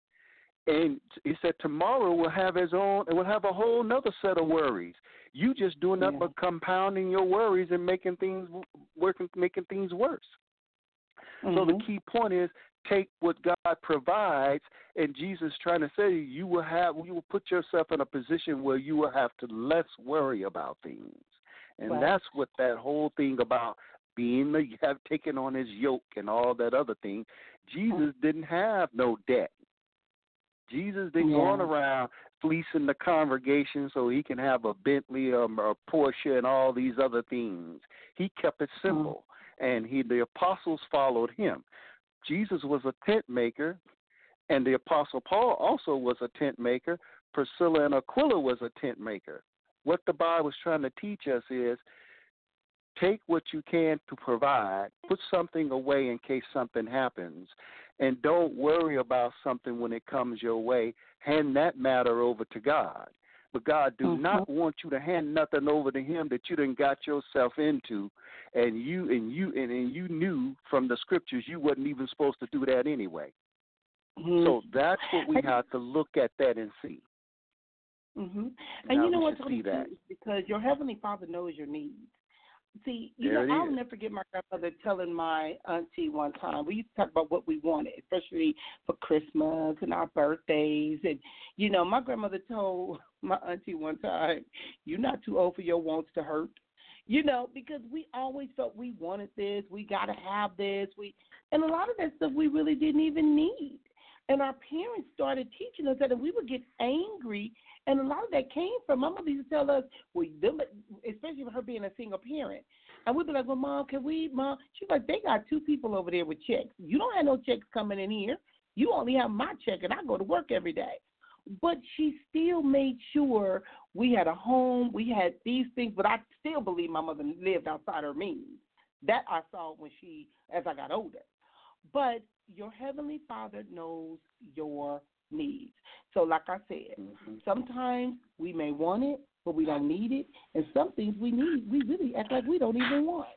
and he said tomorrow will have his own, it will have a whole nother set of worries. You just doing nothing yeah. but compounding your worries and making things working, making things worse. Mm-hmm. So the key point is take what God provides, and Jesus trying to say you will have, you will put yourself in a position where you will have to less worry about things, and right. that's what that whole thing about being the have taken on his yoke and all that other thing. Jesus didn't have no debt. Jesus didn't yeah. go on around fleecing the congregation so he can have a Bentley or a Porsche and all these other things. He kept it simple, mm-hmm. and he the apostles followed him. Jesus was a tent maker, and the apostle Paul also was a tent maker. Priscilla and Aquila was a tent maker. What the Bible is trying to teach us is take what you can to provide, put something away in case something happens, and don't worry about something when it comes your way. Hand that matter over to God. But God do mm-hmm. not want you to hand nothing over to him that you done got yourself into, and you and you and, and you knew from the scriptures you wasn't even supposed to do that anyway. Mm-hmm. So that's what we have to look at that and see. Mm-hmm. And you know what, Tony, because your Heavenly Father knows your needs. See, you There know, it I'll is. never forget my grandmother telling my auntie one time. We used to talk about what we wanted, especially for Christmas and our birthdays. And, you know, my grandmother told my auntie one time, you're not too old for your wants to hurt. You know, because we always felt we wanted this, we got to have this. We And a lot of that stuff we really didn't even need. And our parents started teaching us that, and we would get angry. And a lot of that came from, my mother used to tell us, well, them, especially with her being a single parent. And we'd be like, well, Mom, can we, Mom? She's like, they got two people over there with checks. You don't have no checks coming in here. You only have my check, and I go to work every day. But she still made sure we had a home, we had these things, but I still believe my mother lived outside her means. That I saw when she, as I got older. But your Heavenly Father knows your needs. So like I said, Mm-hmm. sometimes we may want it, but we don't need it. And some things we need, we really act like we don't even want.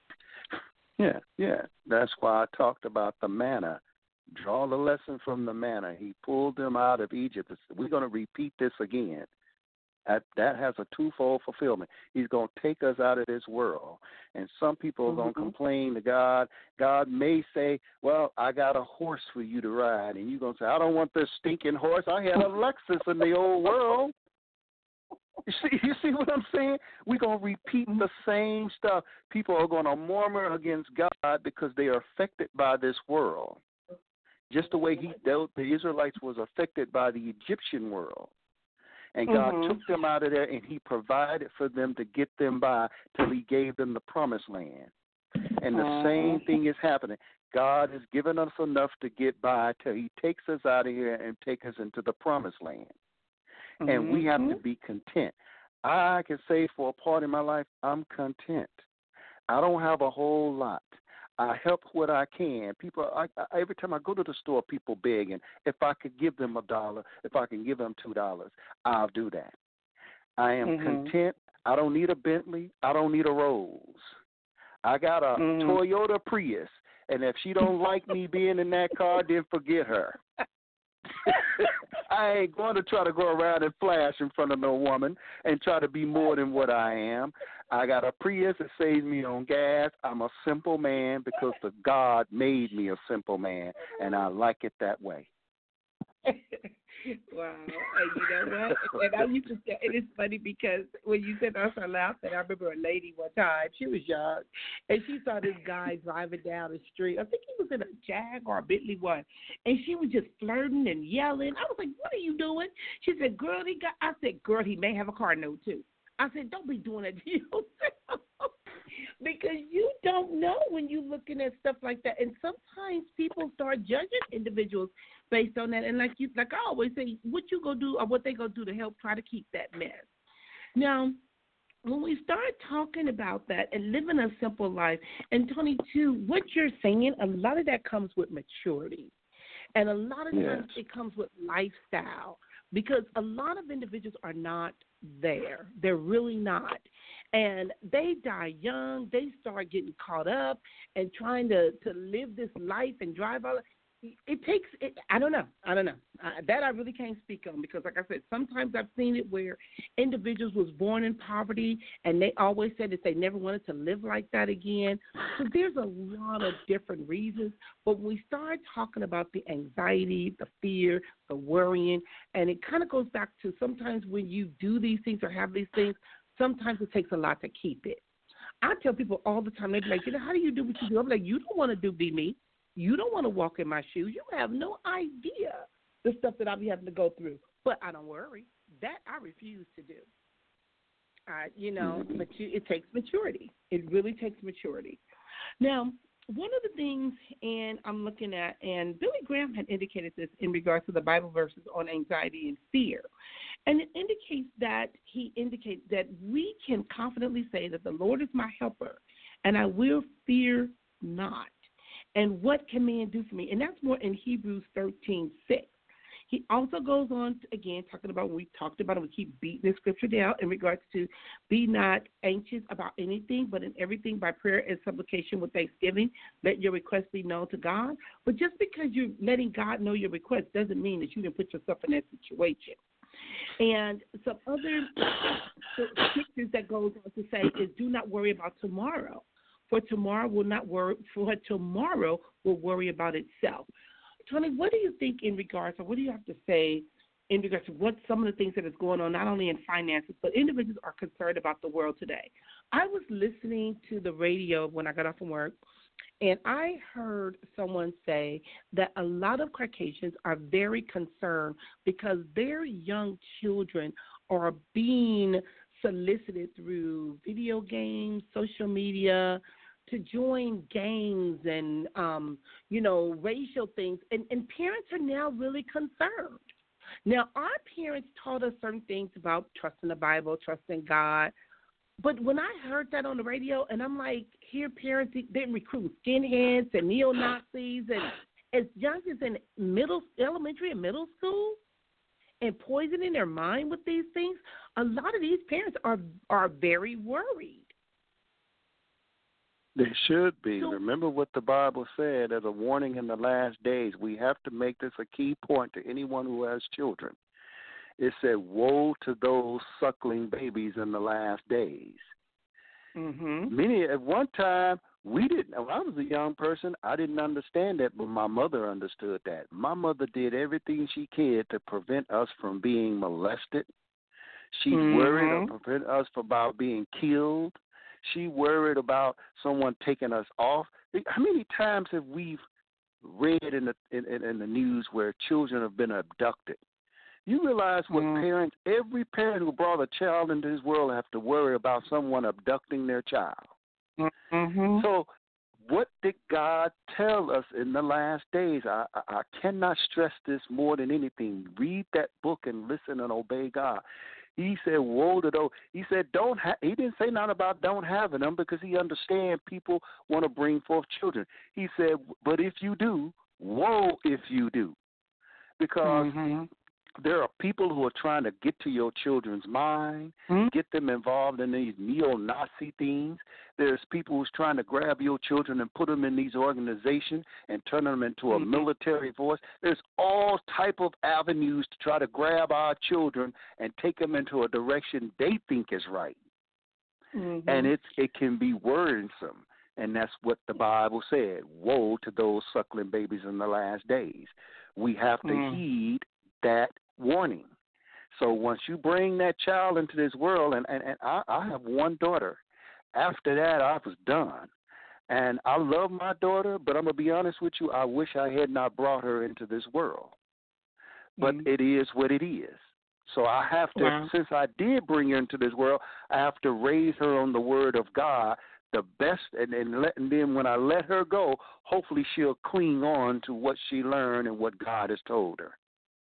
Yeah, yeah. That's why I talked about the manna. Draw the lesson from the manna. He pulled them out of Egypt. We're going to repeat this again. That, that has a twofold fulfillment. He's going to take us out of this world. And some people are going to Mhm. complain to God. God may say, well, I got a horse for you to ride. And you're going to say, I don't want this stinking horse. I had a Lexus in the old world. You see, you see what I'm saying? We're going to repeat the same stuff. People are going to murmur against God because they are affected by this world. Just the way he dealt, the Israelites was affected by the Egyptian world. And God Mhm. took them out of there, and he provided for them to get them by till he gave them the promised land. And the Uh-huh. same thing is happening. God has given us enough to get by till he takes us out of here and take us into the promised land. And we have to Mhm. be content. I can say for a part in my life, I'm content. I don't have a whole lot. I help what I can. People, I, I, every time I go to the store, people begging. If I could give them a dollar, if I can give them two dollars, I'll do that. I am Mhm. content. I don't need a Bentley. I don't need a Rolls. I got a Mhm. Toyota Prius, and if she don't like me being in that car, then forget her. I ain't going to try to go around and flash in front of no woman and try to be more than what I am. I got a Prius that saves me on gas. I'm a simple man because the God made me a simple man, and I like it that way. Wow. And you know what? And I used to say, it is funny because when you said that, I started laughing. I remember a lady one time, she was young, and she saw this guy driving down the street. I think he was in a Jag or a Bentley one. And she was just flirting and yelling. I was like, what are you doing? She said, girl, he got, I said, girl, he may have a car note too. I said, don't be doing that to yourself. Because you don't know when you're looking at stuff like that. And sometimes people start judging individuals based on that. And like you, like I always say, what you go do or what they go do to help try to keep that mess. Now, when we start talking about that and living a simple life, and Tony, too, what you're saying, a lot of that comes with maturity. And a lot of times Yes. it comes with lifestyle, because a lot of individuals are not there. They're really not. And they die young. They start getting caught up and trying to, to live this life and drive all. It takes, it, I don't know, I don't know. Uh, that I really can't speak on, because, like I said, sometimes I've seen it where individuals was born in poverty and they always said that they never wanted to live like that again. So there's a lot of different reasons. But when we start talking about the anxiety, the fear, the worrying, and it kind of goes back to sometimes when you do these things or have these things, sometimes it takes a lot to keep it. I tell people all the time, they're like, you know, how do you do what you do? I'm like, you don't want to do be me. You don't want to walk in my shoes. You have no idea the stuff that I'll be having to go through. But I don't worry. That I refuse to do. Uh, you know, Mm-hmm. but you, it takes maturity. It really takes maturity. Now, one of the things, and I'm looking at, and Billy Graham had indicated this in regards to the Bible verses on anxiety and fear. And it indicates that he indicates that we can confidently say that the Lord is my helper, and I will fear not. And what can man do for me? And that's more in Hebrews thirteen six. He also goes on, to, again, talking about what we talked about, and we keep beating this scripture down in regards to be not anxious about anything, but in everything by prayer and supplication with thanksgiving, let your request be known to God. But just because you're letting God know your request doesn't mean that you didn't put yourself in that situation. And some other scriptures that goes on to say is do not worry about tomorrow. For tomorrow will not worry for tomorrow will worry about itself. Tony, what do you think in regards to what do you have to say in regards to what some of the things that is going on, not only in finances, but individuals are concerned about the world today? I was listening to the radio when I got off from work, and I heard someone say that a lot of Caucasians are very concerned because their young children are being solicited through video games, social media, to join gangs and, um, you know, racial things. And, and parents are now really concerned. Now, our parents taught us certain things about trusting the Bible, trusting God. But when I heard that on the radio, and I'm like, here parents, they recruit skinheads and neo-Nazis and as young as in middle, elementary and middle school, and poisoning their mind with these things, a lot of these parents are are very worried. They should be. So, Remember what the Bible said as a warning in the last days. We have to make this a key point to anyone who has children. It said, woe to those suckling babies in the last days. Mm-hmm. Many, at one time, we didn't, when I was a young person, I didn't understand that, but my mother understood that. My mother did everything she could to prevent us from being molested. She mm-hmm. worried to prevent us from about being killed. She worried about someone taking us off. How many times have we read in the in, in the news where children have been abducted? You realize what mm-hmm. parents, every parent who brought a child into this world have to worry about someone abducting their child. Mm-hmm. So what did God tell us in the last days? I, I, I cannot stress this more than anything. Read that book and listen and obey God. He said, woe to those. He said, don't ha-. He didn't say nothing about don't having them because he understands people want to bring forth children. He said, but if you do, woe if you do. Because mm-hmm. there are people who are trying to get to your children's mind, mm-hmm. get them involved in these neo-Nazi things. There's people who's trying to grab your children and put them in these organizations and turn them into a mm-hmm. military force. There's all type of avenues to try to grab our children and take them into a direction they think is right. Mm-hmm. And it's, it can be worrisome. And that's what the Bible said. Woe to those suckling babies in the last days. We have to mm-hmm. heed that warning. So once you bring that child into this world, and, and, and I, I have one daughter. After that, I was done. And I love my daughter, but I'm going to be honest with you, I wish I had not brought her into this world. But mm-hmm. it is what it is. So I have to, wow. since I did bring her into this world, I have to raise her on the word of God, the best, and, and, let, and then when I let her go, hopefully she'll cling on to what she learned and what God has told her.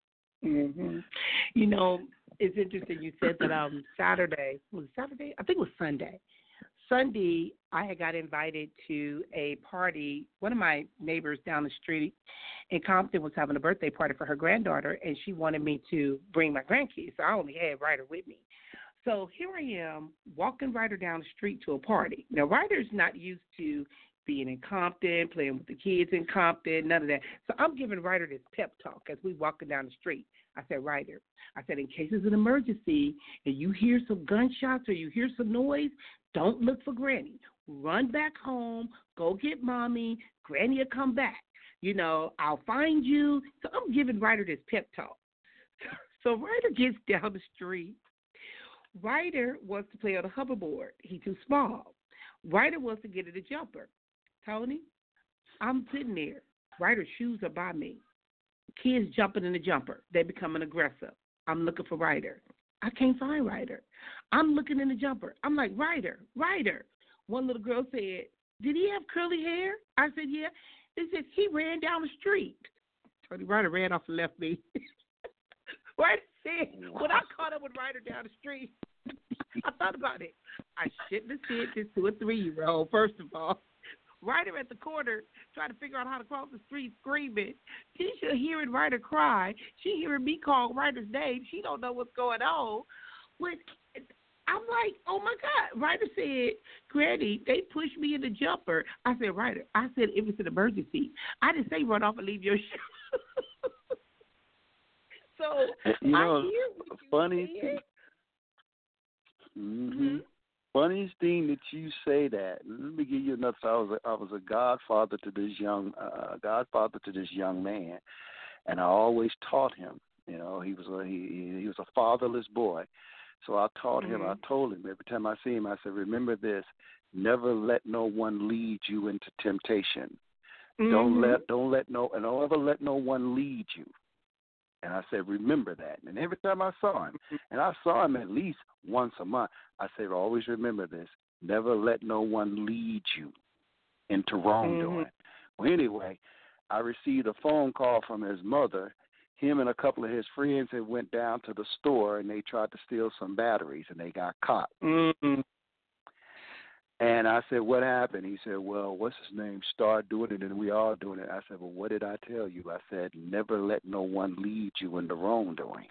Mm-hmm. You know, it's interesting. You said that um Saturday was it Saturday. I think it was Sunday. Sunday, I had got invited to a party. One of my neighbors down the street in Compton was having a birthday party for her granddaughter, and she wanted me to bring my grandkids. So I only had Ryder with me. So here I am walking Ryder down the street to a party. Now Ryder's not used to being in Compton, playing with the kids in Compton, none of that. So I'm giving Ryder this pep talk as we walking down the street. I said, Ryder, I said, in case it's an emergency and you hear some gunshots or you hear some noise, don't look for Granny. Run back home, go get Mommy. Granny will come back. You know, I'll find you. So I'm giving Ryder this pep talk. So Ryder gets down the street. Ryder wants to play on a hoverboard. He's too small. Ryder wants to get in a jumper. Tony, I'm sitting there. Ryder's shoes are by me. Kids jumping in the jumper. They becoming aggressive. I'm looking for Ryder. I can't find Ryder. I'm looking in the jumper. I'm like, Ryder, Ryder. One little girl said, did he have curly hair? I said, yeah. They said, he ran down the street. Tony, Ryder ran off and left me. Ryder said, when I caught up with Ryder down the street, I thought about it. I shouldn't have said this to a three-year-old, first of all. Ryder at the corner trying to figure out how to cross the street screaming. Tisha hearing Ryder cry. She hearing me call Ryder's name. She don't know what's going on. But I'm like, oh, my God. Ryder said, Granny, they pushed me in the jumper. I said, Ryder, I said it was an emergency. I didn't say run off and leave your shoe. So you know, I hear what funny thing. Mm-hmm. mm-hmm. Funniest thing that you say that. Let me give you another. I was a, I was a godfather to this young uh, godfather to this young man, and I always taught him. You know, he was a he he was a fatherless boy, so I taught mm-hmm. him. I told him every time I see him, I said, "Remember this: never let no one lead you into temptation. Mm-hmm. Don't let don't let no and don't ever let no one lead you." And I said, remember that. And every time I saw him, and I saw him at least once a month, I said, always remember this. Never let no one lead you into wrongdoing. Mm-hmm. Well, anyway, I received a phone call from his mother. Him and a couple of his friends had went down to the store, and they tried to steal some batteries, and they got caught. Mm-hmm. And I said, what happened? He said, well, what's his name? Start doing it, and we all doing it. I said, well, what did I tell you? I said, never let no one lead you into wrongdoing.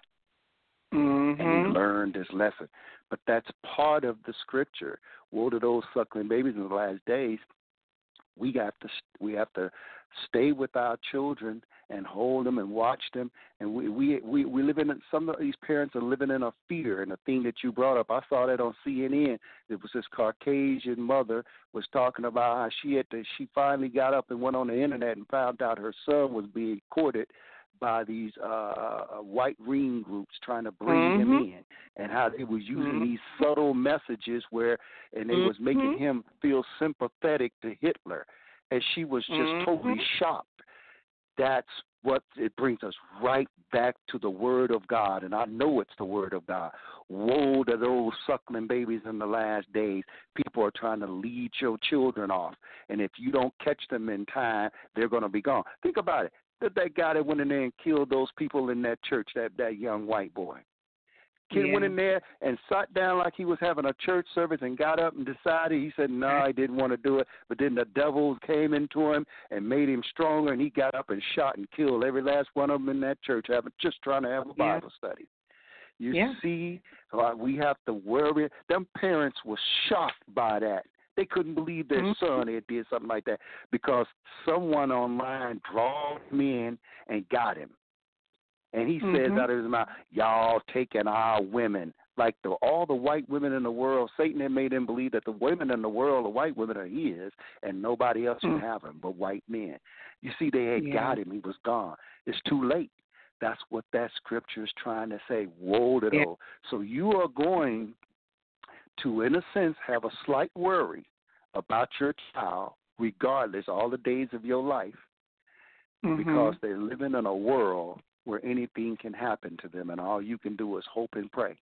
Mm-hmm. And he learned this lesson. But that's part of the scripture. Woe to those suckling babies in the last days. We got to we have to stay with our children and hold them and watch them. And we we we, we live in some of these parents are living in a fear. And the thing that you brought up, I saw that on C N N. It was this Caucasian mother was talking about how she had to, she finally got up and went on the internet and found out her son was being courted by these uh, white ring groups trying to bring mm-hmm. him in, and how they was using mm-hmm. these subtle messages where, and they mm-hmm. was making him feel sympathetic to Hitler, and she was just mm-hmm. totally shocked. That's what it brings us right back to the Word of God, and I know it's the Word of God. Woe to those suckling babies in the last days. People are trying to lead your children off, and if you don't catch them in time, they're going to be gone. Think about it. That that guy that went in there and killed those people in that church, that, that young white boy. Kid yeah. went in there and sat down like he was having a church service and got up and decided, he said, no, he didn't want to do it. But then the devil came into him and made him stronger, and he got up and shot and killed every last one of them in that church, having, just trying to have a Bible yeah. study. You yeah. see, uh, we have to worry. Them parents were shocked by that. They couldn't believe their mm-hmm. son had did something like that because someone online drawed him in and got him. And he mm-hmm. says out of his mouth, y'all taking our women. Like the, all the white women in the world, Satan had made him believe that the women in the world, the white women are his, and nobody else mm-hmm. should have him but white men. You see, they had yeah. got him. He was gone. It's too late. That's what that scripture is trying to say. Woe to yeah. those. So you are going to, in a sense, have a slight worry about your child, regardless, all the days of your life, mm-hmm. because they're living in a world where anything can happen to them, and all you can do is hope and pray.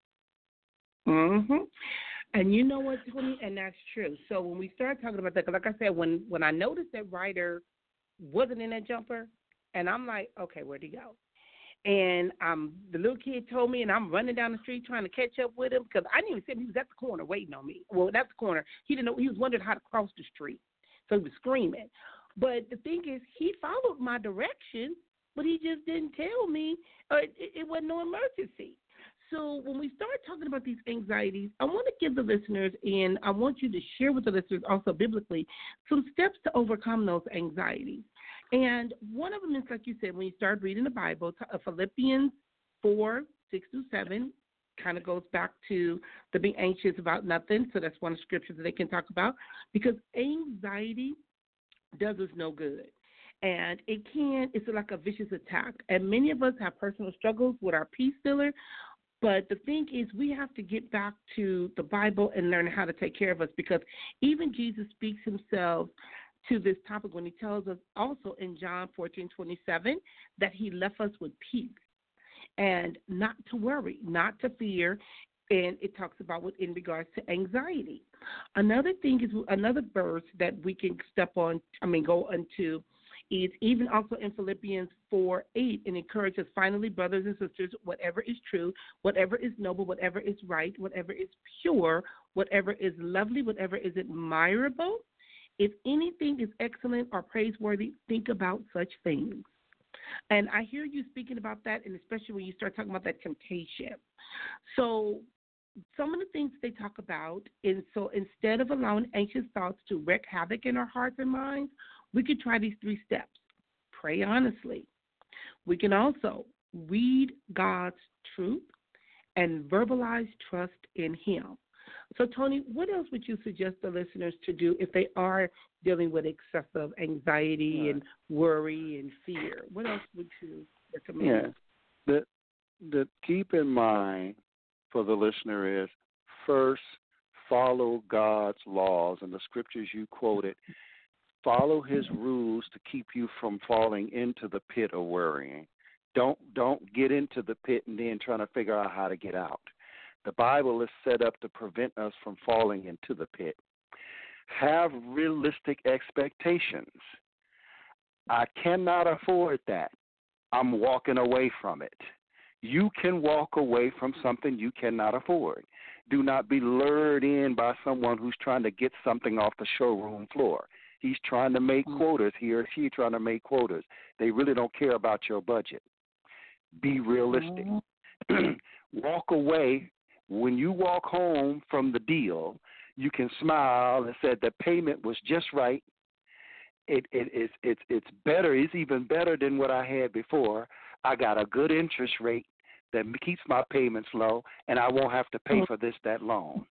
Mm-hmm. And you know what, Tony? And that's true. So when we start talking about that, because like I said, when, when I noticed that Ryder wasn't in that jumper, and I'm like, okay, where'd he go? And um, the little kid told me, and I'm running down the street trying to catch up with him because I didn't even see him. He was at the corner waiting on me. Well, that's the corner. He didn't know. He was wondering how to cross the street, so he was screaming. But the thing is, he followed my directions, but he just didn't tell me uh, it, it wasn't no emergency. So when we start talking about these anxieties, I want to give the listeners, and I want you to share with the listeners also biblically, some steps to overcome those anxieties. And one of them is, like you said, when you start reading the Bible, Philippians four, six through seven, kind of goes back to the being anxious about nothing. So that's one of the scriptures that they can talk about, because anxiety does us no good. And it can, it's like a vicious attack. And many of us have personal struggles with our peace stealer. But the thing is, we have to get back to the Bible and learn how to take care of us, because even Jesus speaks himself to this topic when he tells us also in John fourteen twenty-seven that he left us with peace and not to worry, not to fear. And it talks about what in regards to anxiety. Another thing is another verse that we can step on, I mean, go into is even also in Philippians four eight, and encourages, finally, brothers and sisters, whatever is true, whatever is noble, whatever is right, whatever is pure, whatever is lovely, whatever is admirable, if anything is excellent or praiseworthy, think about such things. And I hear you speaking about that, and especially when you start talking about that temptation. So some of the things they talk about is, so instead of allowing anxious thoughts to wreak havoc in our hearts and minds, we could try these three steps. Pray honestly. We can also read God's truth and verbalize trust in Him. So, Tony, what else would you suggest the listeners to do if they are dealing with excessive anxiety Right. and worry and fear? What else would you recommend? Yeah. The the keep in mind for the listener is first follow God's laws and the scriptures you quoted. Follow His rules to keep you from falling into the pit of worrying. Don't don't get into the pit and then trying to figure out how to get out. The Bible is set up to prevent us from falling into the pit. Have realistic expectations. I cannot afford that. I'm walking away from it. You can walk away from something you cannot afford. Do not be lured in by someone who's trying to get something off the showroom floor. He's trying to make quotas. He or she trying to make quotas. They really don't care about your budget. Be realistic. Walk away. When you walk home from the deal, you can smile and say the payment was just right. It, it, it's, it's, it's better. It's even better than what I had before. I got a good interest rate that keeps my payments low, and I won't have to pay for this that long.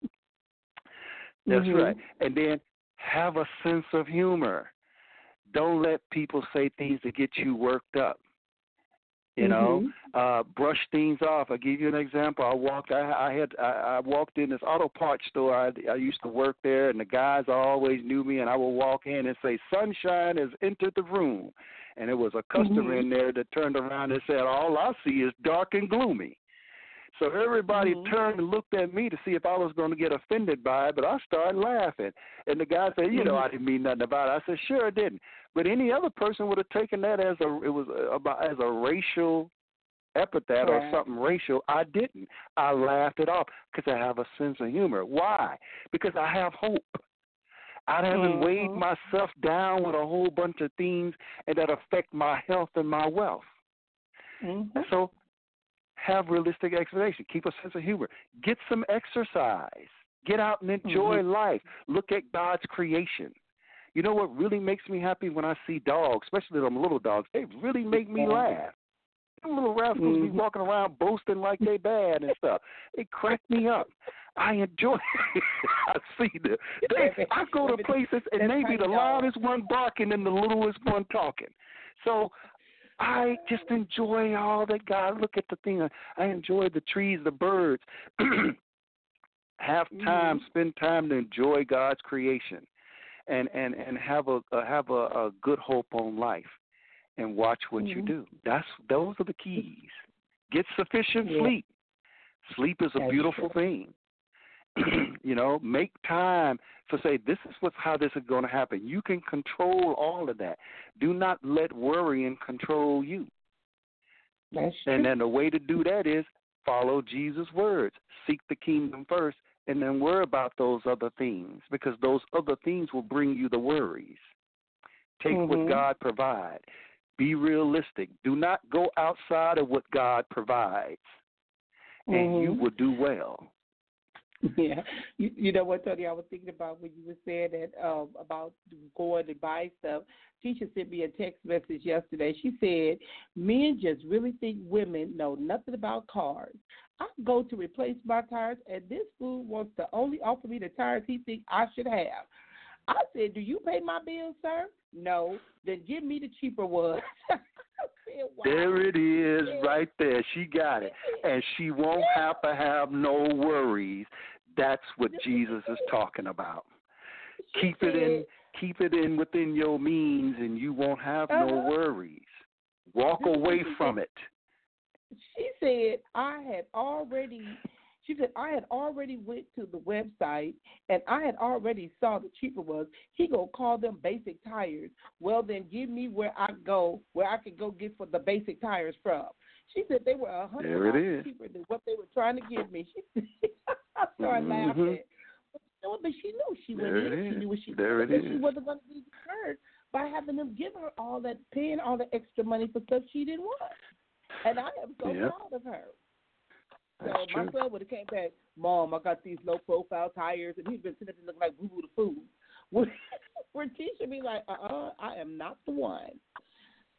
That's Mm-hmm. right. And then have a sense of humor. Don't let people say things that get you worked up. You know, Mm-hmm. uh, brush things off. I'll give you an example. I walked. I, I had. I, I walked in this auto parts store. I, I used to work there, and the guys always knew me. And I would walk in and say, "Sunshine has entered the room," and there was a customer Mm-hmm. in there that turned around and said, "All I see is dark and gloomy." So everybody Mm-hmm. turned and looked at me to see if I was going to get offended by it, but I started laughing. And the guy said, "You know, Mm-hmm. I didn't mean nothing about it." I said, "Sure, I didn't." But any other person would have taken that as a it was about as a racial epithet or Right. something racial. I didn't. I laughed it off because I have a sense of humor. Why? Because I have hope. I haven't Mm-hmm. weighed myself down with a whole bunch of things and that affect my health and my wealth. Mm-hmm. So have realistic expectations. Keep a sense of humor. Get some exercise. Get out and enjoy Mm-hmm. life. Look at God's creation. You know what really makes me happy when I see dogs, especially them little dogs? They really make me laugh. Them little rascals Mm-hmm. be walking around boasting like they bad and stuff. It crack me up. I enjoy it. I see them. They, I go to places and they be the loudest one barking and the littlest one talking. So I just enjoy all that God. Look at the thing. I enjoy the trees, the birds. Have time, Mm-hmm. spend time to enjoy God's creation, and and and have a uh, have a, a good hope on life, and watch what Mm-hmm. you do. That's those are the keys. Get sufficient Yeah. sleep. Sleep is a That's beautiful thing. You know, make time for say this is what's how this is going to happen. You can control all of that. Do not let worrying control you. That's true. And then the way to do that is follow Jesus' words. Seek the kingdom first, and then worry about those other things, because those other things will bring you the worries. Take Mm-hmm. what God provides. Be realistic. Do not go outside of what God provides, and Mm-hmm. you will do well. Yeah, you, you know what, Tony? I was thinking about when you were saying that um, about going to buy stuff. Teacher sent me a text message yesterday. She said, "Men just really think women know nothing about cars. I go to replace my tires, and this fool wants to only offer me the tires he thinks I should have." I said, "Do you pay my bills, sir?" "No." "Then give me the cheaper one." I said, wow. There it is, right there. She got it. And she won't have to have no worries. That's what Jesus is talking about. Keep it in keep it in within your means, and you won't have no Uh-huh. worries. Walk away from it. She said, I had already, she said, I had already went to the website, and I had already saw the cheaper ones. He going to call them basic tires. Well, then give me where I go, where I can go get for the basic tires from. She said they were a hundred There it dollars is. cheaper than what they were trying to give me. She, I started Mhm. laughing. But, but she knew she went There in. it She is. knew what she There wanted, it but she is. wasn't going to be deterred by having them give her all that, paying all the extra money for stuff she didn't want. And I am so Yep. proud of her. That's So true. my son would have came back, "Mom, I got these low-profile tires," and he's been sitting there looking like Boo Boo the Fool. Where Tisha be like, "Uh-uh, I am not the one."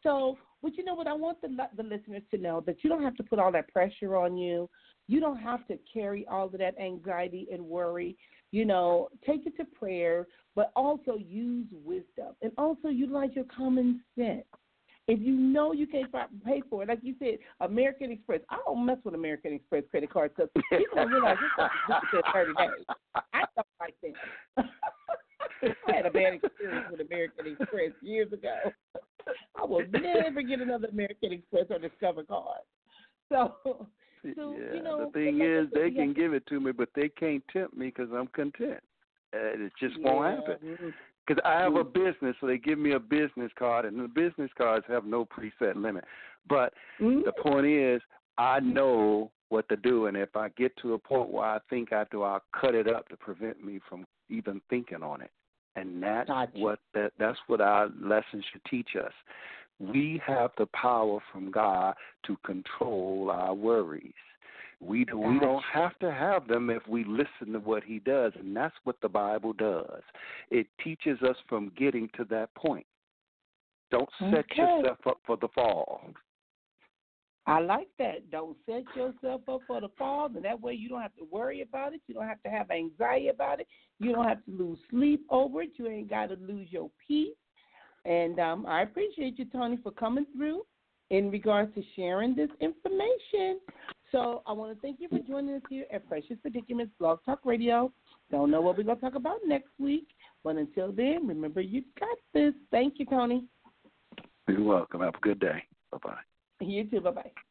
So, but you know what? I want the the listeners to know that you don't have to put all that pressure on you. You don't have to carry all of that anxiety and worry. You know, take it to prayer, but also use wisdom and also utilize your common sense. If you know you can't pay for it, like you said, American Express. I don't mess with American Express credit cards because people don't realize it's not just thirty days. I don't like that. I had a bad experience with American Express years ago. I will never get another American Express or Discover card. So, so yeah, you know, the thing like is, said, they can give it to me, but they can't tempt me because I'm content. Uh, it just yeah. won't happen. Because I have a business, so they give me a business card, and the business cards have no preset limit. But mm-hmm. the point is, I know what to do, and if I get to a point where I think I do, I'll cut it up to prevent me from even thinking on it. And that's gotcha. what that, that's what our lesson should teach us. We have the power from God to control our worries. We do, we don't have to have them if we listen to what he does, and that's what the Bible does. It teaches us from getting to that point. Don't set okay. yourself up for the fall. I like that. Don't set yourself up for the fall, and that way you don't have to worry about it. You don't have to have anxiety about it. You don't have to lose sleep over it. You ain't got to lose your peace. And um, I appreciate you, Tony, for coming through in regards to sharing this information. So I want to thank you for joining us here at Precious Predicaments Blog Talk Radio. Don't know what we're going to talk about next week, but until then, remember you got this. Thank you, Tony. You're welcome. Have a good day. Bye-bye. You too. Bye-bye.